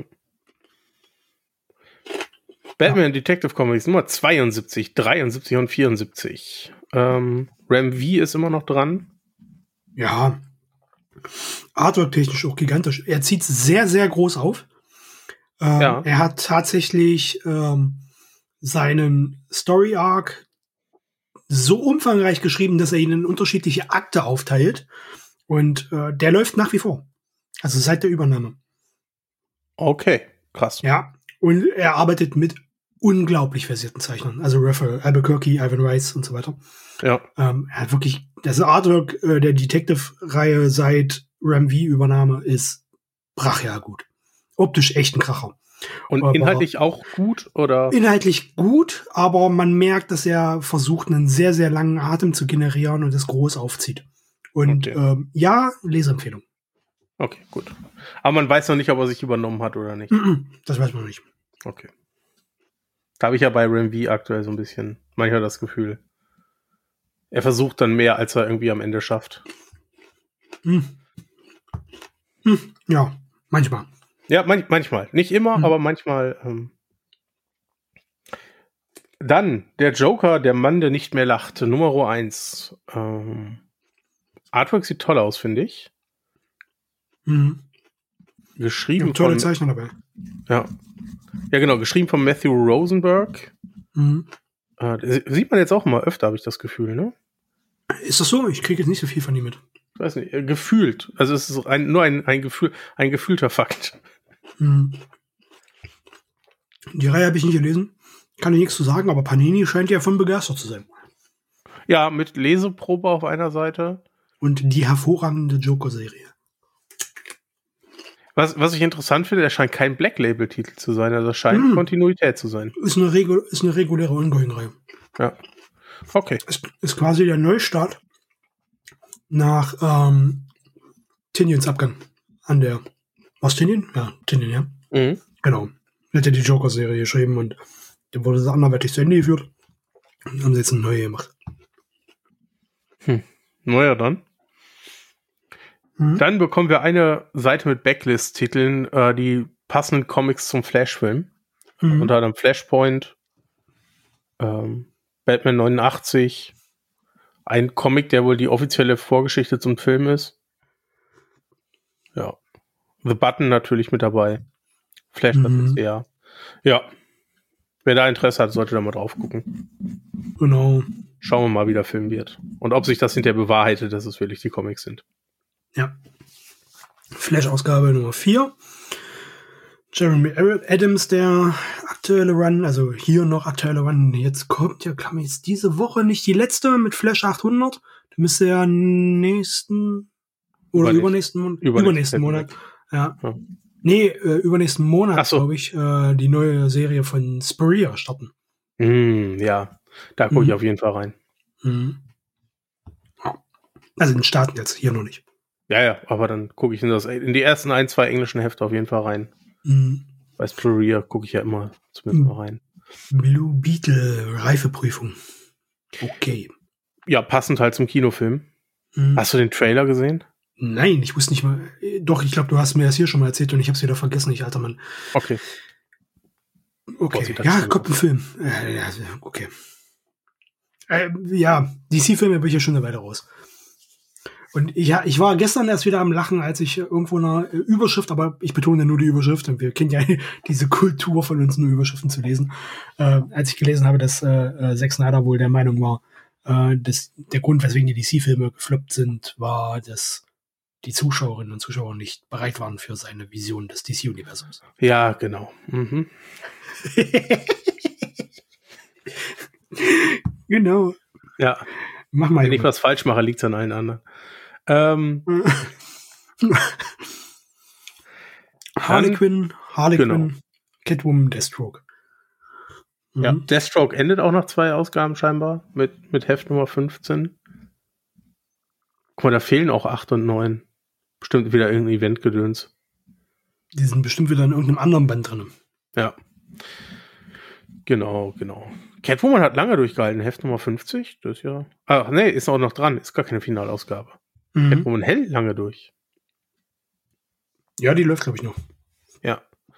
Batman Detective Comics Nummer zweiundsiebzig, dreiundsiebzig und vierundsiebzig. Ähm, Ram V ist immer noch dran. Ja, Artwork-technisch auch gigantisch. Er zieht sehr, sehr groß auf. Ähm, Ja. Er hat tatsächlich ähm, seinen Story-Arc so umfangreich geschrieben, dass er ihn in unterschiedliche Akte aufteilt. Und äh, der läuft nach wie vor. Also seit der Übernahme. Okay, krass. Ja. Und er arbeitet mit unglaublich versierten Zeichnern. Also Raphael Albuquerque, Ivan Rice und so weiter. Ja. Ähm, er hat wirklich, das Artwork äh, der Detective-Reihe seit Ram V-Übernahme ist brachial gut. Optisch echt ein Kracher. Und Aber inhaltlich auch gut, oder? Inhaltlich gut, aber man merkt, dass er versucht, einen sehr, sehr langen Atem zu generieren und es groß aufzieht. Und Okay. ähm, ja, Leseempfehlung. Okay, gut. Aber man weiß noch nicht, ob er sich übernommen hat oder nicht. Das weiß man noch nicht. Okay. Da habe ich ja bei Ram-V aktuell so ein bisschen manchmal das Gefühl. Er versucht dann mehr, als er irgendwie am Ende schafft. Hm. Hm. Ja, manchmal. Ja, man- manchmal. Nicht immer, Hm. aber manchmal. Ähm. Dann der Joker, der Mann, der nicht mehr lacht. Nummer eins. Ähm. Artwork sieht toll aus, finde ich. Hm. Geschrieben Ja, tolle von... Zeichnung dabei. Ja. Ja, genau. Geschrieben von Matthew Rosenberg. Hm. Äh, sieht man jetzt auch mal öfter, habe ich das Gefühl, ne? Ist das so? Ich kriege jetzt nicht so viel von ihm mit. Ich weiß nicht, äh, gefühlt. Also es ist ein, nur ein, ein Gefühl, ein gefühlter Fakt. Hm. Die Reihe habe ich nicht gelesen. Kann ich nichts zu sagen, aber Panini scheint ja von begeistert zu sein. Ja, mit Leseprobe auf einer Seite. Und die hervorragende Joker-Serie. Was, was ich interessant finde, der scheint kein Black-Label-Titel zu sein. Also es scheint Hm. Kontinuität zu sein. Ist eine, Regu- ist eine reguläre Ongoing-Reihe. Ja. Okay. Ist, ist quasi der Neustart nach ähm, Tinians Abgang an der... Was, Tinian? Ja, Tinian, ja. Mhm. Genau. Er hat ja die Joker-Serie geschrieben und dann wurde das anderweitig zu Ende geführt. Und haben sie jetzt eine neue gemacht. Hm. Naja, dann. Mhm. Dann bekommen wir eine Seite mit Backlist-Titeln, äh, die passenden Comics zum Flash-Film. Mhm. Unter anderem Flashpoint, ähm, Batman neunundachtzig, ein Comic, der wohl die offizielle Vorgeschichte zum Film ist. Ja. The Button natürlich mit dabei. Flash Mhm. ja. Ja. Wer da Interesse hat, sollte da mal drauf gucken. Genau. Schauen wir mal, wie der Film wird. Und ob sich das hinterher bewahrheitet, dass es wirklich die Comics sind. Ja. Flash-Ausgabe Nummer vier. Jeremy Adams, der aktuelle Run, also hier noch aktuelle Run. Jetzt kommt ja, glaube ich, jetzt diese Woche nicht die letzte mit Flash achthundert. Da müsste ja nächsten oder Übernächsten. übernächsten, Mon Übernächsten übernächsten Monat. Ja. Ja. Nee, äh, übernächsten Monat, Ach so. glaube ich, äh, die neue Serie von Spurrier starten. Mm, ja, da gucke ich Mhm. auf jeden Fall rein. Mhm. Also in den Staaten jetzt, hier noch nicht. Ja, ja, aber dann gucke ich in, das, in die ersten ein, zwei englischen Hefte auf jeden Fall rein. Mhm. Bei Spurrier gucke ich ja immer zumindest mal rein. Blue Beetle, Reifeprüfung. Okay. Ja, passend halt zum Kinofilm. Mhm. Hast du den Trailer gesehen? Nein, ich wusste nicht mal. Doch, ich glaube, du hast mir das hier schon mal erzählt und ich habe es wieder vergessen, ich alter Mann. Okay. Okay, Boah, sieht das ja, schön kommt ein aus. Film. Äh, ja, okay. Äh, ja, D C-Filme bin ich ja schon eine Weile raus. Und ja, ich war gestern erst wieder am Lachen, als ich irgendwo eine Überschrift, aber ich betone nur die Überschrift, und wir kennen ja diese Kultur von uns, nur Überschriften zu lesen. Äh, als ich gelesen habe, dass äh, Zack Snyder wohl der Meinung war, äh, dass der Grund, weswegen die D C-Filme gefloppt sind, war, dass die Zuschauerinnen und Zuschauer nicht bereit waren für seine Vision des D C-Universums. Ja, genau. Mhm. Genau. Ja, Mach mal. wenn ich Junge. was falsch mache, liegt es an allen anderen. Ähm, Harley Dann- Quinn, Harley genau. Quinn, Catwoman, Deathstroke. Mhm. ja, Deathstroke endet auch nach zwei Ausgaben scheinbar mit, mit Heft Nummer fünfzehn. Guck mal, da fehlen auch acht und neun. Bestimmt wieder irgendein Event-Gedöns. Die sind bestimmt wieder in irgendeinem anderen Band drin. Ja. Genau, genau. Catwoman hat lange durchgehalten. Heft Nummer fünfzig. Das ist ja. Ach, nee, ist auch noch dran. Ist gar keine Finalausgabe. Mhm. Catwoman hält lange durch. Ja, die läuft, glaube ich, noch. Ja.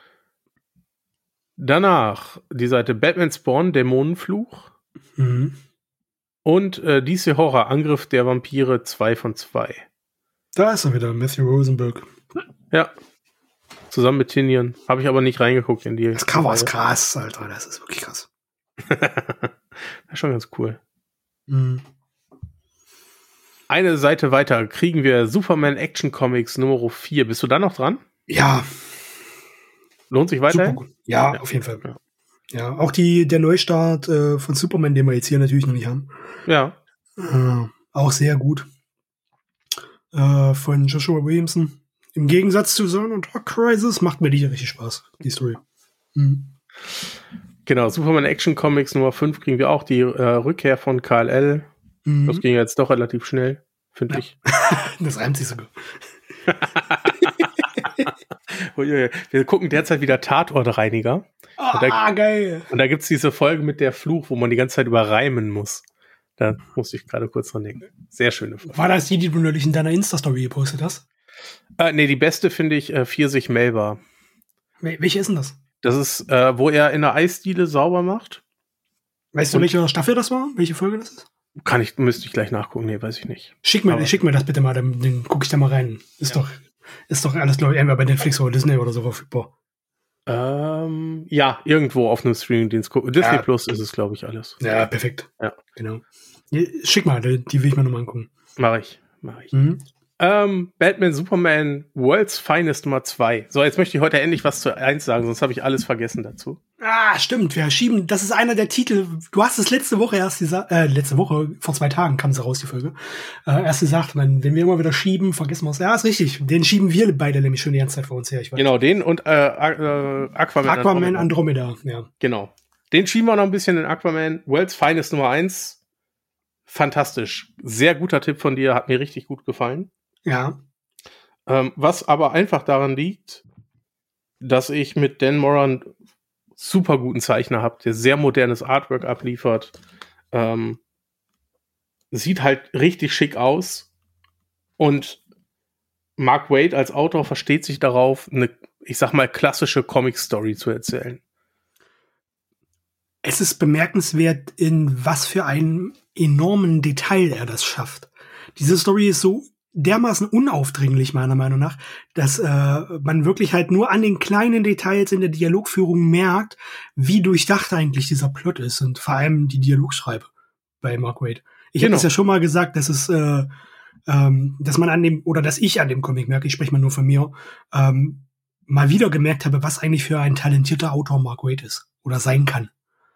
Danach die Seite Batman Spawn, Dämonenfluch. Mhm. Und äh, D C Horror, Angriff der Vampire zwei von zwei. Da ist er wieder, Matthew Rosenberg. Ja. Zusammen mit Tinian. Habe ich aber nicht reingeguckt in die. Das Cover ist krass, Alter. Das ist wirklich krass. Das ist schon ganz cool. Mhm. Eine Seite weiter kriegen wir Superman Action Comics Nummer vier. Bist du da noch dran? Ja, Lohnt sich super weiterhin? gut. Ja, Ja. auf jeden Fall. Ja. Ja, auch die, der Neustart äh, von Superman, den wir jetzt hier natürlich noch nicht haben. Ja. Äh, auch sehr gut. Äh, von Joshua Williamson. Im Gegensatz zu Zone und Dark Crisis macht mir die hier richtig Spaß, die Story. Mhm. Genau, Superman Action Comics Nummer fünf kriegen wir auch, die äh, Rückkehr von K L L. Mhm. Das ging jetzt doch relativ schnell, finde ja. ich. Das reimt sich sogar. Wir gucken derzeit wieder Tatortreiniger. Ah, und da, geil. Und da gibt es diese Folge mit der Fluch, wo man die ganze Zeit überreimen muss. Da musste ich gerade kurz dran denken. Sehr schöne Folge. War das die, die du neulich in deiner Insta-Story gepostet hast? Äh, nee, die beste finde ich äh, Pfirsich Melba. Welche ist denn das? Das ist, äh, wo er in der Eisdiele sauber macht. Weißt du, welche Staffel das war? Welche Folge das ist? Kann ich, müsste ich gleich nachgucken. Nee, weiß ich nicht. Schick mir, schick mir das bitte mal, dann, dann gucke ich da mal rein. Ist ja. doch, ist doch alles, glaube ich, entweder bei Netflix oder Disney oder so verfügbar. Ähm, ja, irgendwo auf einem Streamingdienst gucken. Disney ja. Plus ist es, glaube ich, alles. Ja, perfekt. Ja. Genau. Schick mal, die will ich mir nochmal angucken. Mach ich, mach ich. Mhm. Ähm, Batman, Superman, World's Finest Nummer zwei. So, jetzt möchte ich heute endlich was zu eins sagen, sonst habe ich alles vergessen dazu. Ah, stimmt, wir schieben, das ist einer der Titel, du hast es letzte Woche erst gesagt, äh, letzte Woche, vor zwei Tagen kam sie raus, die Folge, äh, erst gesagt, man, wenn wir immer wieder schieben, vergessen wir es. Ja, ist richtig, den schieben wir beide nämlich schon die ganze Zeit vor uns her. Ich weiß. Genau, den und äh, äh, Aquaman, Aquaman Andromeda. Andromeda, ja. Genau. Den schieben wir noch ein bisschen in Aquaman. World's Finest Nummer eins. Fantastisch. Sehr guter Tipp von dir, hat mir richtig gut gefallen. Ja. Ähm, was aber einfach daran liegt, dass ich mit Dan Moran super guten Zeichner habe, der sehr modernes Artwork abliefert. Ähm, sieht halt richtig schick aus. Und Mark Waid als Autor versteht sich darauf, eine, ich sag mal, klassische Comic-Story zu erzählen. Es ist bemerkenswert, in was für einem enormen Detail er das schafft. Diese Story ist so dermaßen unaufdringlich, meiner Meinung nach, dass äh, man wirklich halt nur an den kleinen Details in der Dialogführung merkt, wie durchdacht eigentlich dieser Plot ist und vor allem die Dialogschreibe bei Mark Waid. Ich genau. habe das ja schon mal gesagt, dass es, äh, ähm, dass man an dem, oder dass ich an dem Comic merke, ich spreche mal nur von mir, ähm, mal wieder gemerkt habe, was eigentlich für ein talentierter Autor Mark Waid ist oder sein kann.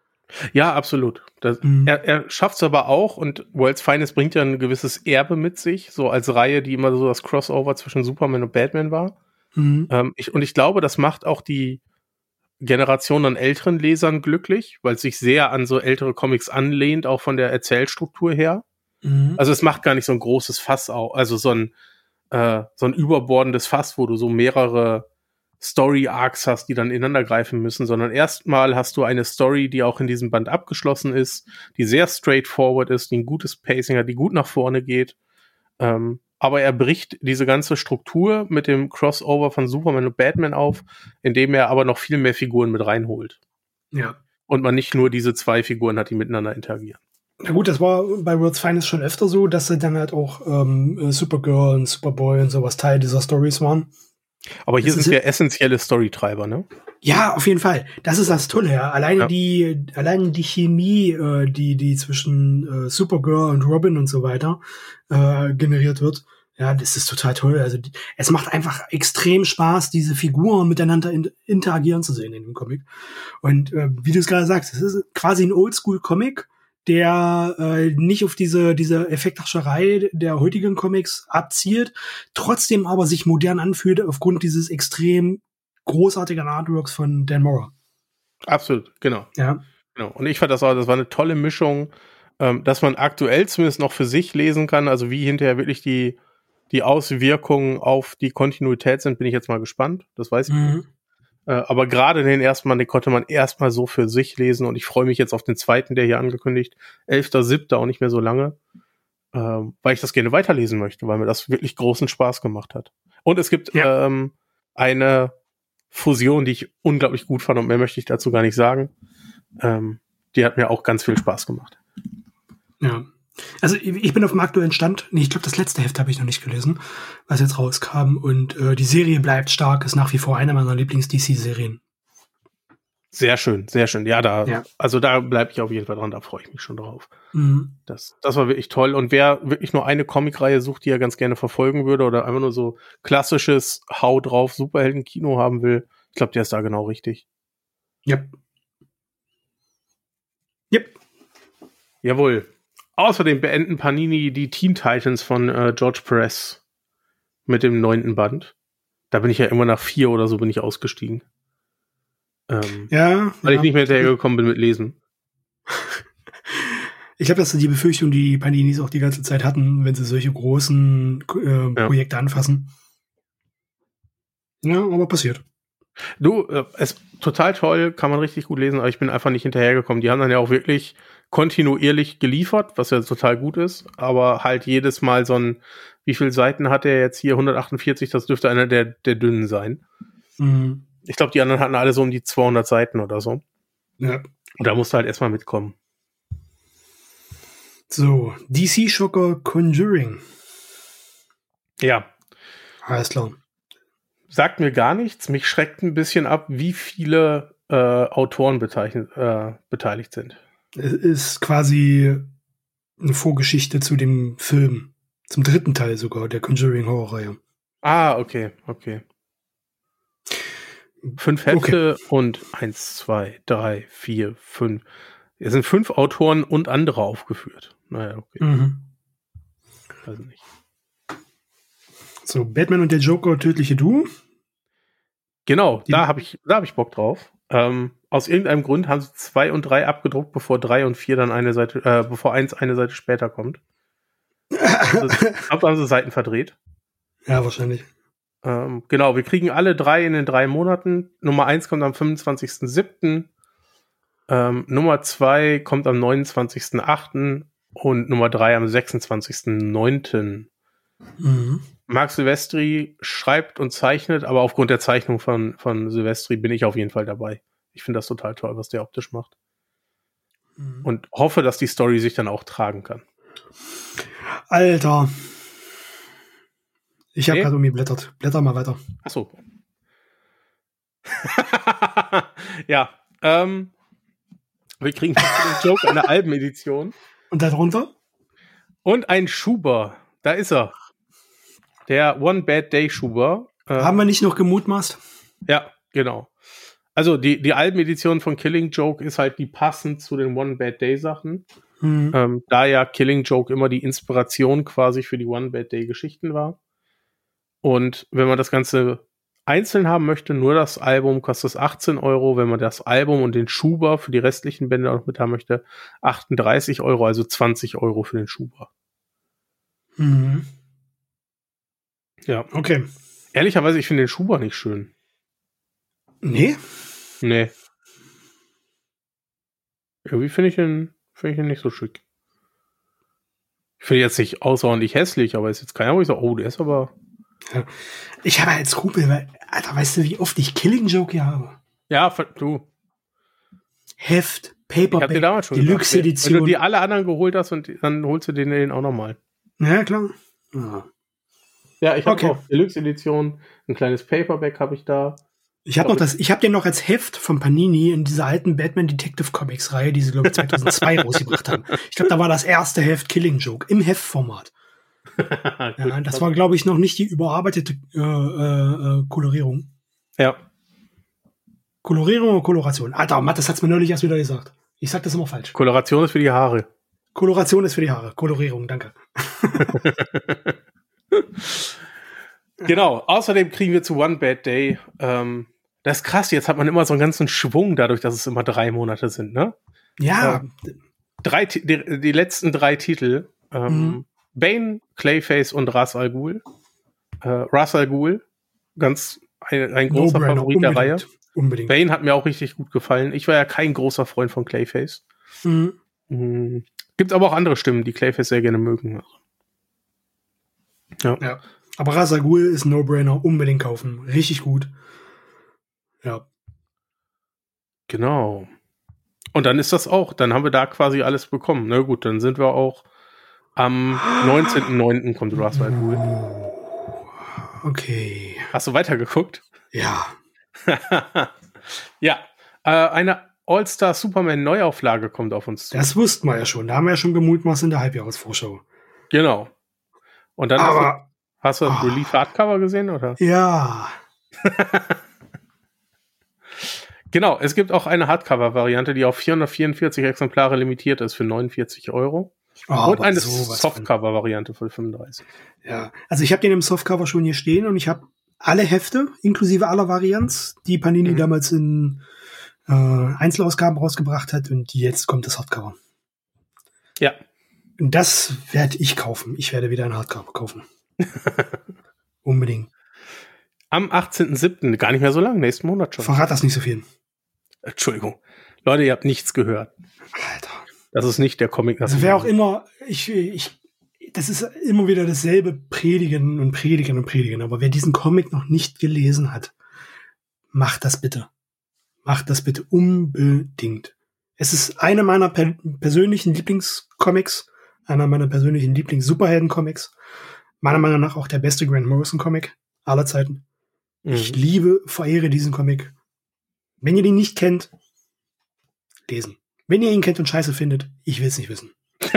Ja, absolut. Das, mhm. Er, er schafft es aber auch, und World's Finest bringt ja ein gewisses Erbe mit sich, so als Reihe, die immer so das Crossover zwischen Superman und Batman war. Mhm. Ähm, ich, und ich glaube, das macht auch die Generation an älteren Lesern glücklich, weil es sich sehr an so ältere Comics anlehnt, auch von der Erzählstruktur her. Mhm. Also es macht gar nicht so ein großes Fass, auch, also so ein, äh, so ein überbordendes Fass, wo du so mehrere Story-Arcs hast, die dann ineinander greifen müssen, sondern erstmal hast du eine Story, die auch in diesem Band abgeschlossen ist, die sehr straightforward ist, die ein gutes Pacing hat, die gut nach vorne geht. Ähm, aber er bricht diese ganze Struktur mit dem Crossover von Superman und Batman auf, indem er aber noch viel mehr Figuren mit reinholt. Ja. Und man nicht nur diese zwei Figuren hat, die miteinander interagieren. Na gut, das war bei World's Finest schon öfter so, dass sie dann halt auch ähm, Supergirl und Superboy und sowas Teil dieser Stories waren. Aber hier das sind ja essentielle Storytreiber, ne? Ja, auf jeden Fall. Das ist das Tolle, ja. Alleine ja. die, alleine die Chemie, äh, die, die zwischen äh, Supergirl und Robin und so weiter äh, generiert wird. Ja, das ist total toll. Also, die, es macht einfach extrem Spaß, diese Figuren miteinander in, interagieren zu sehen in dem Comic. Und äh, wie du es gerade sagst, es ist quasi ein Oldschool-Comic, der äh, nicht auf diese diese Effekthascherei der heutigen Comics abzielt, trotzdem aber sich modern anfühlt aufgrund dieses extrem großartigen Artworks von Dan Mora. Absolut, genau. Ja. Genau. Und ich fand das auch, das war eine tolle Mischung, ähm, dass man aktuell zumindest noch für sich lesen kann, also wie hinterher wirklich die die Auswirkungen auf die Kontinuität sind, bin ich jetzt mal gespannt. Das weiß ich mhm. nicht. Aber gerade den ersten Mal, den konnte man erstmal so für sich lesen, und ich freue mich jetzt auf den zweiten, der hier angekündigt, elfter siebter auch nicht mehr so lange, ähm, weil ich das gerne weiterlesen möchte, weil mir das wirklich großen Spaß gemacht hat. Und es gibt ja. ähm, eine Fusion, die ich unglaublich gut fand, und mehr möchte ich dazu gar nicht sagen. Ähm, die hat mir auch ganz viel Spaß gemacht. Ja. Also ich bin auf dem aktuellen Stand. Nee, ich glaube, das letzte Heft habe ich noch nicht gelesen, was jetzt rauskam. Und äh, die Serie bleibt stark, ist nach wie vor eine meiner Lieblings-D C-Serien. Sehr schön, sehr schön. Ja, da, ja. also da bleibe ich auf jeden Fall dran, da freue ich mich schon drauf. Mhm. Das, das war wirklich toll. Und wer wirklich nur eine Comicreihe sucht, die er ganz gerne verfolgen würde, oder einfach nur so klassisches Hau drauf Superhelden-Kino haben will, ich glaube, der ist da genau richtig. Yep. Yep. Jawohl. Außerdem beenden Panini die Teen Titans von äh, George Perez mit dem neunten Band. Da bin ich ja immer nach vier oder so bin ich ausgestiegen. Ähm, ja. weil ja. ich nicht mehr hinterhergekommen bin mit Lesen. Ich glaube, das ist die Befürchtung, die Paninis auch die ganze Zeit hatten, wenn sie solche großen äh, Ja. Projekte anfassen. Ja, aber passiert. Du, äh, ist total toll, kann man richtig gut lesen, aber ich bin einfach nicht hinterhergekommen. Die haben dann ja auch wirklich kontinuierlich geliefert, was ja total gut ist, aber halt jedes Mal so ein, wie viele Seiten hat er jetzt hier? hundertachtundvierzig, das dürfte einer der, der dünnen sein. Mhm. Ich glaube, die anderen hatten alle so um die zweihundert Seiten oder so. Ja. Und da musst du halt erstmal mitkommen. So, D C-Schocker Conjuring. Ja. Alles klar. Sagt mir gar nichts. Mich schreckt ein bisschen ab, wie viele äh, Autoren beteiligt, äh, beteiligt sind. Es ist quasi eine Vorgeschichte zu dem Film. Zum dritten Teil sogar, der Conjuring-Horrorreihe. Ah, okay, okay. Fünf Hefte Okay. und eins, zwei, drei, vier, fünf. Es sind fünf Autoren und andere aufgeführt. Naja, okay. Mhm. Weiß nicht. So, Batman und der Joker, tödliche Duo. Genau, Die- da habe ich, da hab ich Bock drauf. Ähm, aus irgendeinem Grund haben sie zwei und drei abgedruckt, bevor drei und vier dann eine Seite, äh, bevor eins eine Seite später kommt. Also, ich glaube, da haben sie Seiten verdreht. Ja, wahrscheinlich. Ähm, genau, wir kriegen alle drei in den drei Monaten. Nummer eins kommt am fünfundzwanzigsten siebten Ähm, Nummer zwei kommt am neunundzwanzigsten achten und Nummer drei am sechsundzwanzigsten neunten Mhm. Marc Silvestri schreibt und zeichnet, aber aufgrund der Zeichnung von, von Silvestri bin ich auf jeden Fall dabei. Ich finde das total toll, was der optisch macht. Mhm. Und hoffe, dass die Story sich dann auch tragen kann. Alter. Ich habe Nee? gerade umgeblättert. Blätter mal weiter. Achso. Ja, ähm, wir kriegen den Joke eine Albenedition. Und darunter? Und ein Schuber. Da ist er. Der One Bad Day Schuber. Äh, Haben wir nicht noch gemutmaßt? Ja, genau. Also die, die Albenedition von Killing Joke ist halt die passend zu den One Bad Day Sachen. Mhm. Ähm, da ja Killing Joke immer die Inspiration quasi für die One Bad Day Geschichten war. Und wenn man das Ganze einzeln haben möchte, nur das Album kostet es achtzehn Euro. Wenn man das Album und den Schuber für die restlichen Bände auch mit haben möchte, achtunddreißig Euro, also zwanzig Euro für den Schuber. Mhm. Ja. Okay. Ehrlicherweise, ich finde den Schuber nicht schön. Nee? Nee. Irgendwie finde ich ihn, finde ich ihn nicht so schick. Ich finde ihn jetzt nicht außerordentlich hässlich, aber ist jetzt keiner, wo ich sage, oh, der ist aber... Ich habe halt Skrupel, weil, Alter, weißt du, wie oft ich Killing Joke hier habe? Ja, du. Heft, Ich habe dir Paperback, damals schon Deluxe gesagt, wenn du Edition. die alle anderen geholt hast, und dann holst du den, den auch nochmal. Ja, klar. Ja. Ja, ich habe Okay. auch Deluxe Edition, ein kleines Paperback habe ich da. Ich habe noch das, ich habe den noch als Heft von Panini in dieser alten Batman Detective Comics Reihe, die sie glaube ich zweitausendzwei rausgebracht haben. Ich glaube, da war das erste Heft Killing Joke im Heftformat. Ja, das war glaube ich noch nicht die überarbeitete äh, äh, Kolorierung. Ja. Kolorierung oder Koloration? Alter, Matt, das hat's mir neulich erst wieder gesagt. Ich sag das immer falsch. Koloration ist für die Haare. Koloration ist für die Haare. Kolorierung, danke. Genau. Außerdem kriegen wir zu One Bad Day. Ähm, das ist krass. Jetzt hat man immer so einen ganzen Schwung dadurch, dass es immer drei Monate sind, ne? Ja. Drei, Ti- die, die letzten drei Titel. Ähm, Mhm. Bane, Clayface und Ra's al Ghul. Äh, Ra's al Ghul. Ganz ein, ein großer No-brainer, Favorit der Reihe. unbedingt. Unbedingt. Bane hat mir auch richtig gut gefallen. Ich war ja kein großer Freund von Clayface. Mhm. Mhm. Gibt aber auch andere Stimmen, die Clayface sehr gerne mögen. Ja. Ja. Aber Ra's al Ghul ist ein No-Brainer. Unbedingt kaufen. Richtig gut. Ja. Genau. Und dann ist das auch. Dann haben wir da quasi alles bekommen. Na gut, dann sind wir auch am neunzehnten neunten kommt Ra's al Ghul. Okay. Hast du weitergeguckt? Ja. Ja. Äh, eine All-Star Superman Neuauflage kommt auf uns zu. Das wussten wir ja schon. Da haben wir ja schon gemutmaßt in der Halbjahresvorschau. Genau. Und dann Aber, hast du, hast du das oh. Relief Hardcover gesehen, oder? ja. Genau, es gibt auch eine Hardcover-Variante, die auf vierhundertvierundvierzig Exemplare limitiert ist für neunundvierzig Euro. Oh, Und aber eine sowas von. Softcover-Variante für fünfunddreißig. Ja. Also ich habe den im Softcover schon hier stehen und ich habe alle Hefte, inklusive aller Varianz, die Panini Mhm. damals in äh, Einzelausgaben rausgebracht hat und jetzt kommt das Hardcover. Ja. Und das werde ich kaufen. Ich werde wieder ein Hardcover kaufen. Unbedingt. Am achtzehnten siebten gar nicht mehr so lang, nächsten Monat schon. Verrat das nicht so viel. Entschuldigung. Leute, ihr habt nichts gehört. Alter. Das ist nicht der Comic. Also wer auch immer, ich, ich, das ist immer wieder dasselbe Predigen und Predigen und Predigen. Aber wer diesen Comic noch nicht gelesen hat, macht das bitte. Macht das bitte unbedingt. Es ist einer meiner per- persönlichen Lieblingscomics, einer meiner persönlichen Lieblings-Superhelden-Comics. Meiner Meinung nach auch der beste Grant Morrison-Comic aller Zeiten. Mhm. Ich liebe, verehre diesen Comic. Wenn ihr den nicht kennt, lesen. Wenn ihr ihn kennt und scheiße findet, ich will es nicht wissen.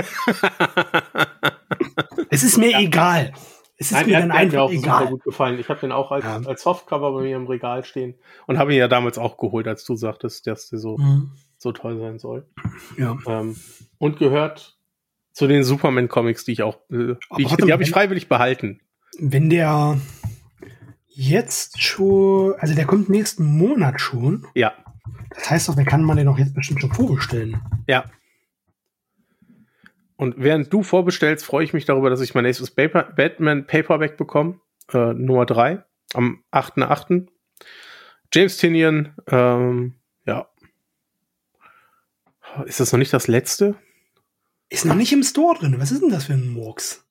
Es ist mir ja. egal. Es ist Nein, mir der dann hat einfach mir auch egal. super gut gefallen. Ich habe den auch als, ja. als Softcover bei mir im Regal stehen und habe ihn ja damals auch geholt, als du sagtest, dass der so, mhm. so toll sein soll. Ja. Ähm, und gehört zu den Superman-Comics, die ich auch, äh, die, ich, die habe ich freiwillig behalten. Wenn der jetzt schon, also der kommt nächsten Monat schon. Ja. Das heißt doch, dann kann man den auch jetzt bestimmt schon vorbestellen. Ja. Und während du vorbestellst, freue ich mich darüber, dass ich mein nächstes Paper, Batman Paperback bekomme. Äh, Nummer drei. Am achten achten James Tynion. Ähm, ja. Ist das noch nicht das letzte? Ist noch nicht im Store drin. Was ist denn das für ein Murks?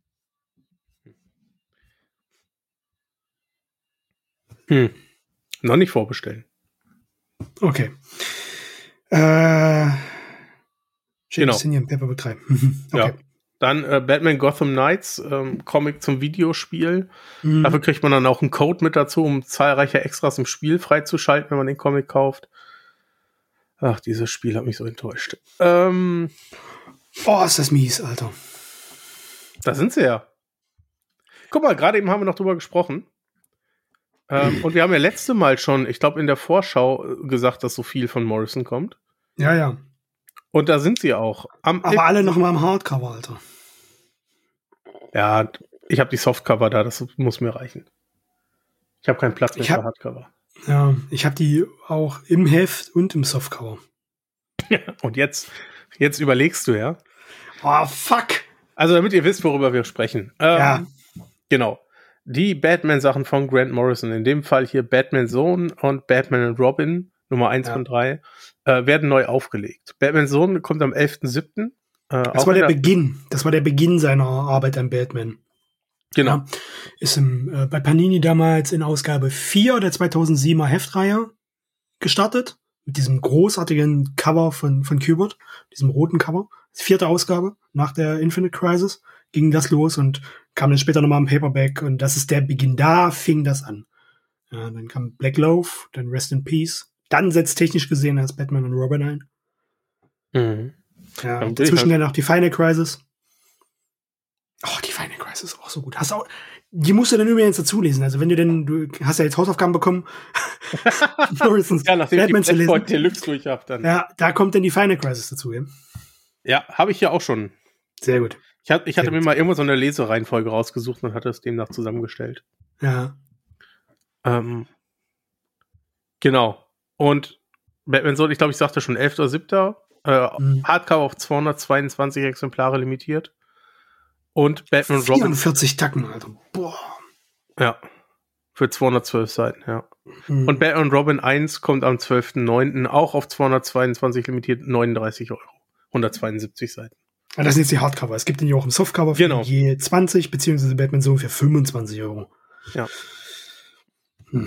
Hm. Noch nicht vorbestellen. Okay. Äh, genau. Paperback drei. Okay. Ja. Dann äh, Batman Gotham Knights, ähm, Comic zum Videospiel. Mhm. Dafür kriegt man dann auch einen Code mit dazu, um zahlreiche Extras im Spiel freizuschalten, wenn man den Comic kauft. Ach, dieses Spiel hat mich so enttäuscht. Ähm, oh, ist das mies, Alter. Da sind sie ja. Guck mal, gerade eben haben wir noch drüber gesprochen. Ähm, und wir haben ja letzte Mal schon, ich glaube, in der Vorschau gesagt, dass so viel von Morrison kommt. Ja, ja. Und da sind sie auch. Am Aber alle noch mal im Hardcover, Alter. Ja, ich habe die Softcover da, das muss mir reichen. Ich habe keinen Platz mehr für Hardcover. Ja, ich habe die auch im Heft und im Softcover. Und jetzt, jetzt überlegst du, ja? Oh, fuck! Also, damit ihr wisst, worüber wir sprechen. Ähm, ja. Genau. Die Batman-Sachen von Grant Morrison, in dem Fall hier Batman Sohn und Batman und Robin, Nummer eins ja. von drei, äh, werden neu aufgelegt. Batman Sohn kommt am elften siebten Äh, das war der, der Beginn. Das war der Beginn seiner Arbeit an Batman. Genau. Ja, ist im, äh, bei Panini damals in Ausgabe vier der zweitausendsiebener Heftreihe gestartet. Mit diesem großartigen Cover von, von Kubert. Diesem roten Cover. Vierte Ausgabe nach der Infinite Crisis ging das los und kam dann später nochmal im Paperback. Und das ist der Beginn. Da fing das an. Ja, dann kam Black Loaf, dann Rest in Peace. Dann setzt technisch gesehen als Batman und Robin ein. Mhm. Ja, und dazwischen dann auch die Final Crisis. Oh, die Final Crisis ist auch so gut. Hast auch, die musst du dann übrigens dazu lesen. Also wenn du denn, du hast ja jetzt Hausaufgaben bekommen, Morrisons ja, nachdem Batman ich die Flashpoint Deluxe durch hab, dann. Ja, da kommt dann die Final Crisis dazu, ja? Ja, habe ich ja auch schon. Sehr gut. Ich, hab, ich hatte Sehr mir gut. mal irgendwo so eine Lesereihenfolge rausgesucht und hatte es demnach zusammengestellt. Ja. Ähm, genau. Und Batman Sohn, ich glaube, ich sagte schon elfter siebter Äh, mhm. Hardcover auf zweihundertzweiundzwanzig Exemplare limitiert. Und Batman und Robin. vierundvierzig Tacken, Alter. Boah. Ja. Für zweihundertzwölf Seiten, ja. Mhm. Und Batman und Robin eins kommt am zwölften neunten auch auf zweihundertzweiundzwanzig limitiert, neununddreißig Euro. hundertzweiundsiebzig Seiten. Ja, das sind jetzt die Hardcover. Es gibt den ja auch im Softcover für genau. je zwanzig, beziehungsweise Batman Sohn für fünfundzwanzig Euro. Ja. Hm.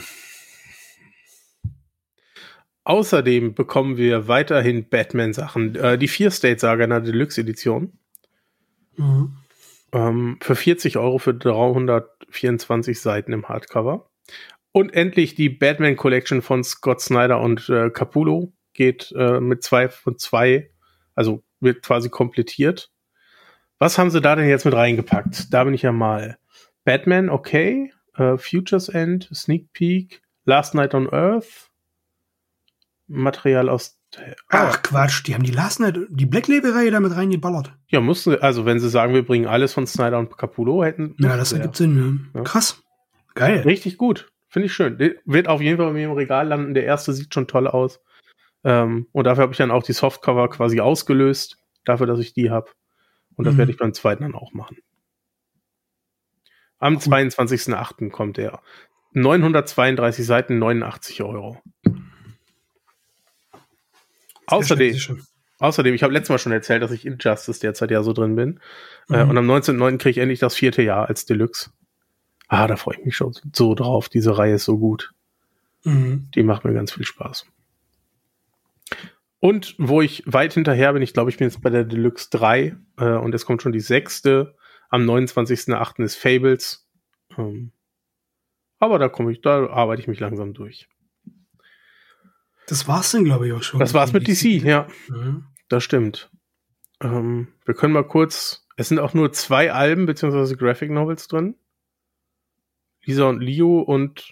Außerdem bekommen wir weiterhin Batman-Sachen. Äh, die Fear-State-Saga in der Deluxe-Edition. Mhm. Ähm, für vierzig Euro für dreihundertvierundzwanzig Seiten im Hardcover. Und endlich die Batman Collection von Scott Snyder und äh, Capullo geht äh, mit zwei von zwei, also wird quasi komplettiert. Was haben sie da denn jetzt mit reingepackt? Da bin ich ja mal. Batman, okay. Uh, Futures End, Sneak Peek, Last Night on Earth. Material aus... Ach, Quatsch, die haben die Last Night, die Black Label-Reihe da mit reingeballert. Ja, mussten sie, also wenn sie sagen, wir bringen alles von Snyder und Capullo, hätten... Ja, das ergibt Sinn, ja. Ja. Krass. Geil. Richtig gut. Finde ich schön. Der wird auf jeden Fall bei mir im Regal landen. Der erste sieht schon toll aus. Ähm, und dafür habe ich dann auch die Softcover quasi ausgelöst, dafür, dass ich die habe. Und das Mhm. werde ich beim zweiten dann auch machen. Am zweiundzwanzigsten achten kommt er. neunhundertzweiunddreißig Seiten, neunundachtzig Euro. Außerdem, außerdem, ich habe letztes Mal schon erzählt, dass ich Injustice derzeit ja so drin bin. Mhm. Äh, und am neunzehnten neunten kriege ich endlich das vierte Jahr als Deluxe. Ah, da freue ich mich schon so drauf. Diese Reihe ist so gut. Mhm. Die macht mir ganz viel Spaß. Und wo ich weit hinterher bin, ich glaube, ich bin jetzt bei der Deluxe drei äh, und es kommt schon die sechste. Am neunundzwanzigsten achten ist Fables. Ähm, aber da komme ich, da arbeite ich mich langsam durch. Das war's dann, glaube ich, auch schon. Das war's mit D C, ja. Mhm. Das stimmt. Ähm, wir können mal kurz, es sind auch nur zwei Alben beziehungsweise Graphic Novels drin. Lisa und Leo und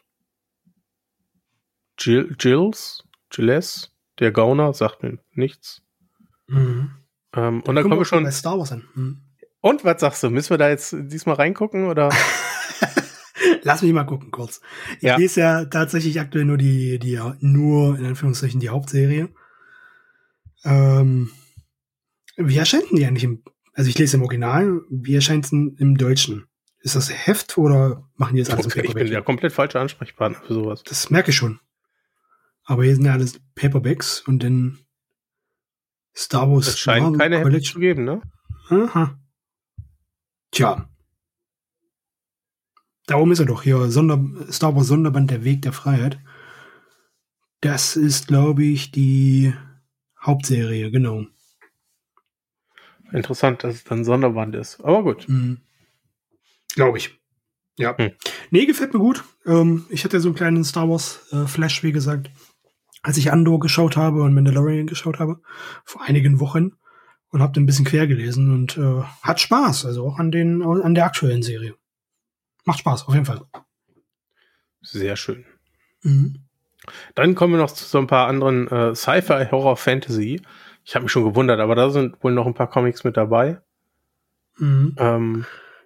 Jill, Jills, Gilles, der Gauner, sagt mir nichts. Mhm. Ähm, und dann kommen wir schon bei Star Wars an. Mhm. Und was sagst du? Müssen wir da jetzt diesmal reingucken oder? Lass mich mal gucken kurz. Ich Ja. lese ja tatsächlich aktuell nur die, die nur in Anführungszeichen die Hauptserie. Ähm, wie erscheint denn die eigentlich im, also ich lese im Original, wie erscheint es denn im Deutschen? Ist das Heft oder machen die das alles im Okay, ich Paperback? bin der komplett falsche Ansprechpartner für sowas. Das merke ich schon. Aber hier sind ja alles Paperbacks und dann Star Wars Es scheint Marvel keine Hefte Collection. zu geben, ne? Aha. Tja. Darum ist er doch hier. Sonder, Star Wars Sonderband Der Weg der Freiheit. Das ist, glaube ich, die Hauptserie, genau. Interessant, dass es dann Sonderband ist. Aber gut. Mhm. Glaube ich. Ja. Hm. Nee, gefällt mir gut. Ähm, ich hatte so einen kleinen Star Wars äh, Flash, wie gesagt, als ich Andor geschaut habe und Mandalorian geschaut habe, vor einigen Wochen. Und habe ein bisschen quer gelesen und äh, hat Spaß, also auch an den an der aktuellen Serie. Macht Spaß, auf jeden Fall. Sehr schön. Mhm. Dann kommen wir noch zu so ein paar anderen äh, Sci-Fi, Horror, Fantasy. Ich habe mich schon gewundert, aber da sind wohl noch ein paar Comics mit dabei. Mhm. Ähm,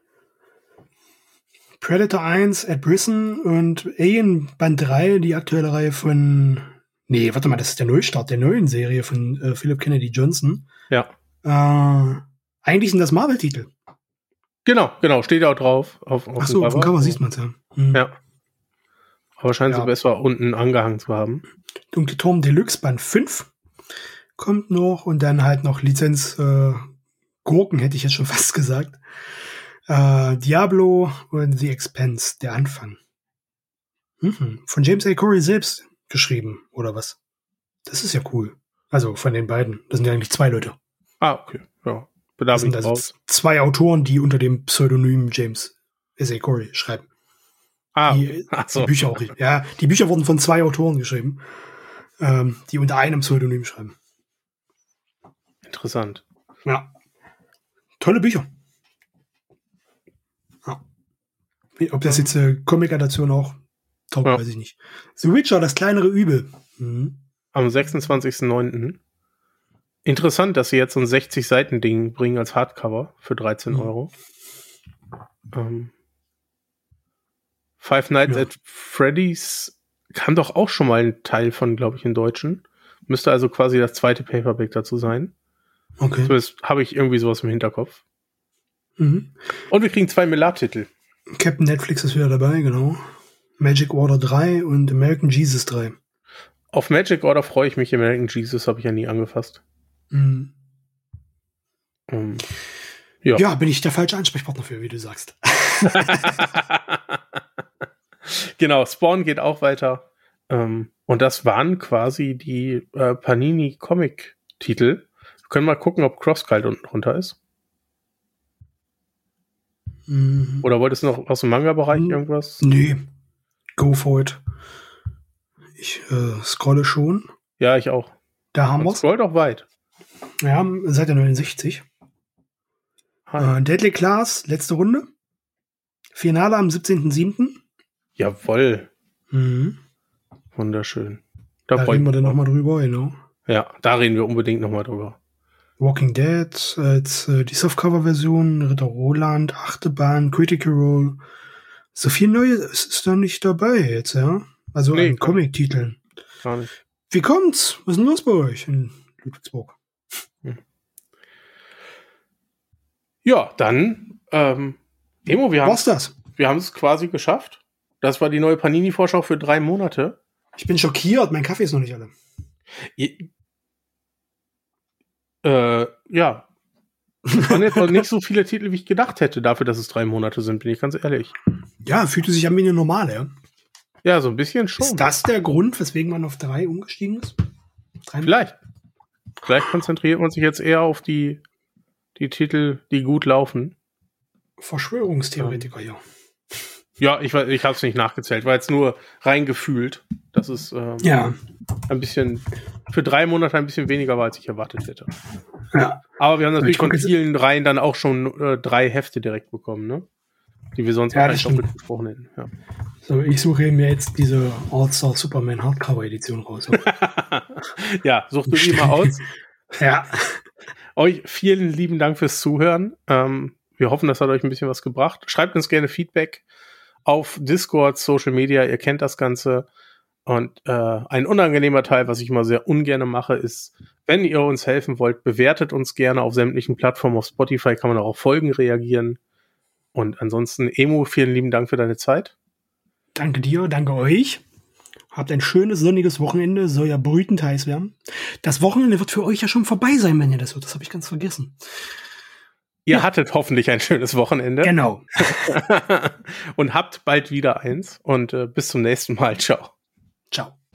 Predator eins, Ed Brisson und Alien Band drei, die aktuelle Reihe von, nee, warte mal, das ist der Neustart der neuen Serie von äh, Philip Kennedy Johnson. ja. Äh, eigentlich sind das Marvel-Titel. Genau, genau, steht ja auch drauf. Auf, auf Ach so, auf dem Cover sieht man es ja. Mhm. Ja. Aber scheint Ja. so besser unten angehangen zu haben. Dunkle Turm Deluxe Band fünf kommt noch und dann halt noch Lizenz äh, Gurken, hätte ich jetzt schon fast gesagt. Äh, Diablo und The Expanse, der Anfang. Mhm. Von James A. Corey selbst geschrieben, oder was? Das ist ja cool. Also von den beiden. Das sind ja eigentlich zwei Leute. Ah, okay. Ja. Das Bedarf sind ich also raus. zwei Autoren, die unter dem Pseudonym James S A. Corey schreiben. Ah, Die, okay. Ach die so. Bücher auch. Ja, die Bücher wurden von zwei Autoren geschrieben, ähm, die unter einem Pseudonym schreiben. Interessant. Ja. Tolle Bücher. Ja. Ob das jetzt äh, Comic-Adaption auch taugt, Ja. weiß ich nicht. The Witcher, das kleinere Übel. Mhm. Am sechsundzwanzigsten neunten Interessant, dass sie jetzt so ein sechzig-Seiten-Ding bringen als Hardcover für dreizehn Mhm. Euro. Ähm, Five Nights Ja. at Freddy's kam doch auch schon mal ein Teil von, glaube ich, in Deutschen. Müsste also quasi das zweite Paperback dazu sein. Okay. Zumindest habe ich irgendwie sowas im Hinterkopf. Mhm. Und wir kriegen zwei Millar-Titel. Captain Netflix ist wieder dabei, genau. Magic Order drei und American Jesus drei. Auf Magic Order freue ich mich. American Jesus habe ich ja nie angefasst. Mhm. Ähm, ja. Ja, bin ich der falsche Ansprechpartner für, wie du sagst. Genau, Spawn geht auch weiter. Ähm, und das waren quasi die äh, Panini-Comic-Titel. Wir können mal gucken, ob Crosscult unten drunter ist. Mhm. Oder wolltest du noch aus dem Manga-Bereich Mhm. irgendwas? Nee, go for it. Ich äh, scrolle schon. Ja, ich auch. Da haben Und wir's. scrollt auch weit. Wir haben Seite neunundsechzig. Hi. Äh, Deadly Class, letzte Runde. Finale am siebzehnten siebten Jawohl. Mhm. Wunderschön. Da, Da freue ich reden wir mich dann drauf. nochmal drüber, genau. Ja, da reden wir unbedingt nochmal drüber. Walking Dead als äh, die Softcover-Version, Ritter Roland, Achte Bahn, Critical Role. So viel Neues ist da nicht dabei jetzt, ja. Also Nee, an klar. Comic-Titeln. Gar nicht. Wie kommt's? Was ist denn los bei euch in Ludwigsburg? Ja, dann, ähm, Emo, wir haben Was das? Wir haben es quasi geschafft. Das war die neue Panini-Vorschau für drei Monate. Ich bin schockiert, mein Kaffee ist noch nicht alle. Je, äh, ja. Es waren jetzt auch nicht so viele Titel, wie ich gedacht hätte, dafür, dass es drei Monate sind, bin ich ganz ehrlich. Ja, fühlte sich an wie eine normale, ja? Ja, so ein bisschen schon. Ist das der Grund, weswegen man auf drei umgestiegen ist? Drei Vielleicht. Vielleicht konzentriert man sich jetzt eher auf die, die Titel, die gut laufen. Verschwörungstheoretiker, ja. Ja, ich, ich habe es nicht nachgezählt, war jetzt nur reingefühlt, dass es ähm, Ja. ein bisschen für drei Monate ein bisschen weniger war, als ich erwartet hätte. Ja. Aber wir haben natürlich Ich guck von jetzt- vielen Reihen dann auch schon äh, drei Hefte direkt bekommen, ne? Die wir sonst Ja, wahrscheinlich das auch stimmt. mit besprochen hätten. Ja. So, ich suche mir jetzt diese All-Star Superman Hardcover Edition raus. Ja, such du die mal aus. Ja. Euch vielen lieben Dank fürs Zuhören. Ähm, wir hoffen, das hat euch ein bisschen was gebracht. Schreibt uns gerne Feedback auf Discord, Social Media. Ihr kennt das Ganze. Und äh, ein unangenehmer Teil, was ich immer sehr ungern mache, ist, wenn ihr uns helfen wollt, bewertet uns gerne auf sämtlichen Plattformen. Auf Spotify kann man auch auf Folgen reagieren. Und ansonsten, Emo, vielen lieben Dank für deine Zeit. Danke dir, danke euch. Habt ein schönes, sonniges Wochenende. Soll ja brütend heiß werden. Das Wochenende wird für euch ja schon vorbei sein, wenn ihr das hört. Das habe ich ganz vergessen. Ihr Ja. hattet hoffentlich ein schönes Wochenende. Genau. Und habt bald wieder eins. Und äh, bis zum nächsten Mal. Ciao. Ciao.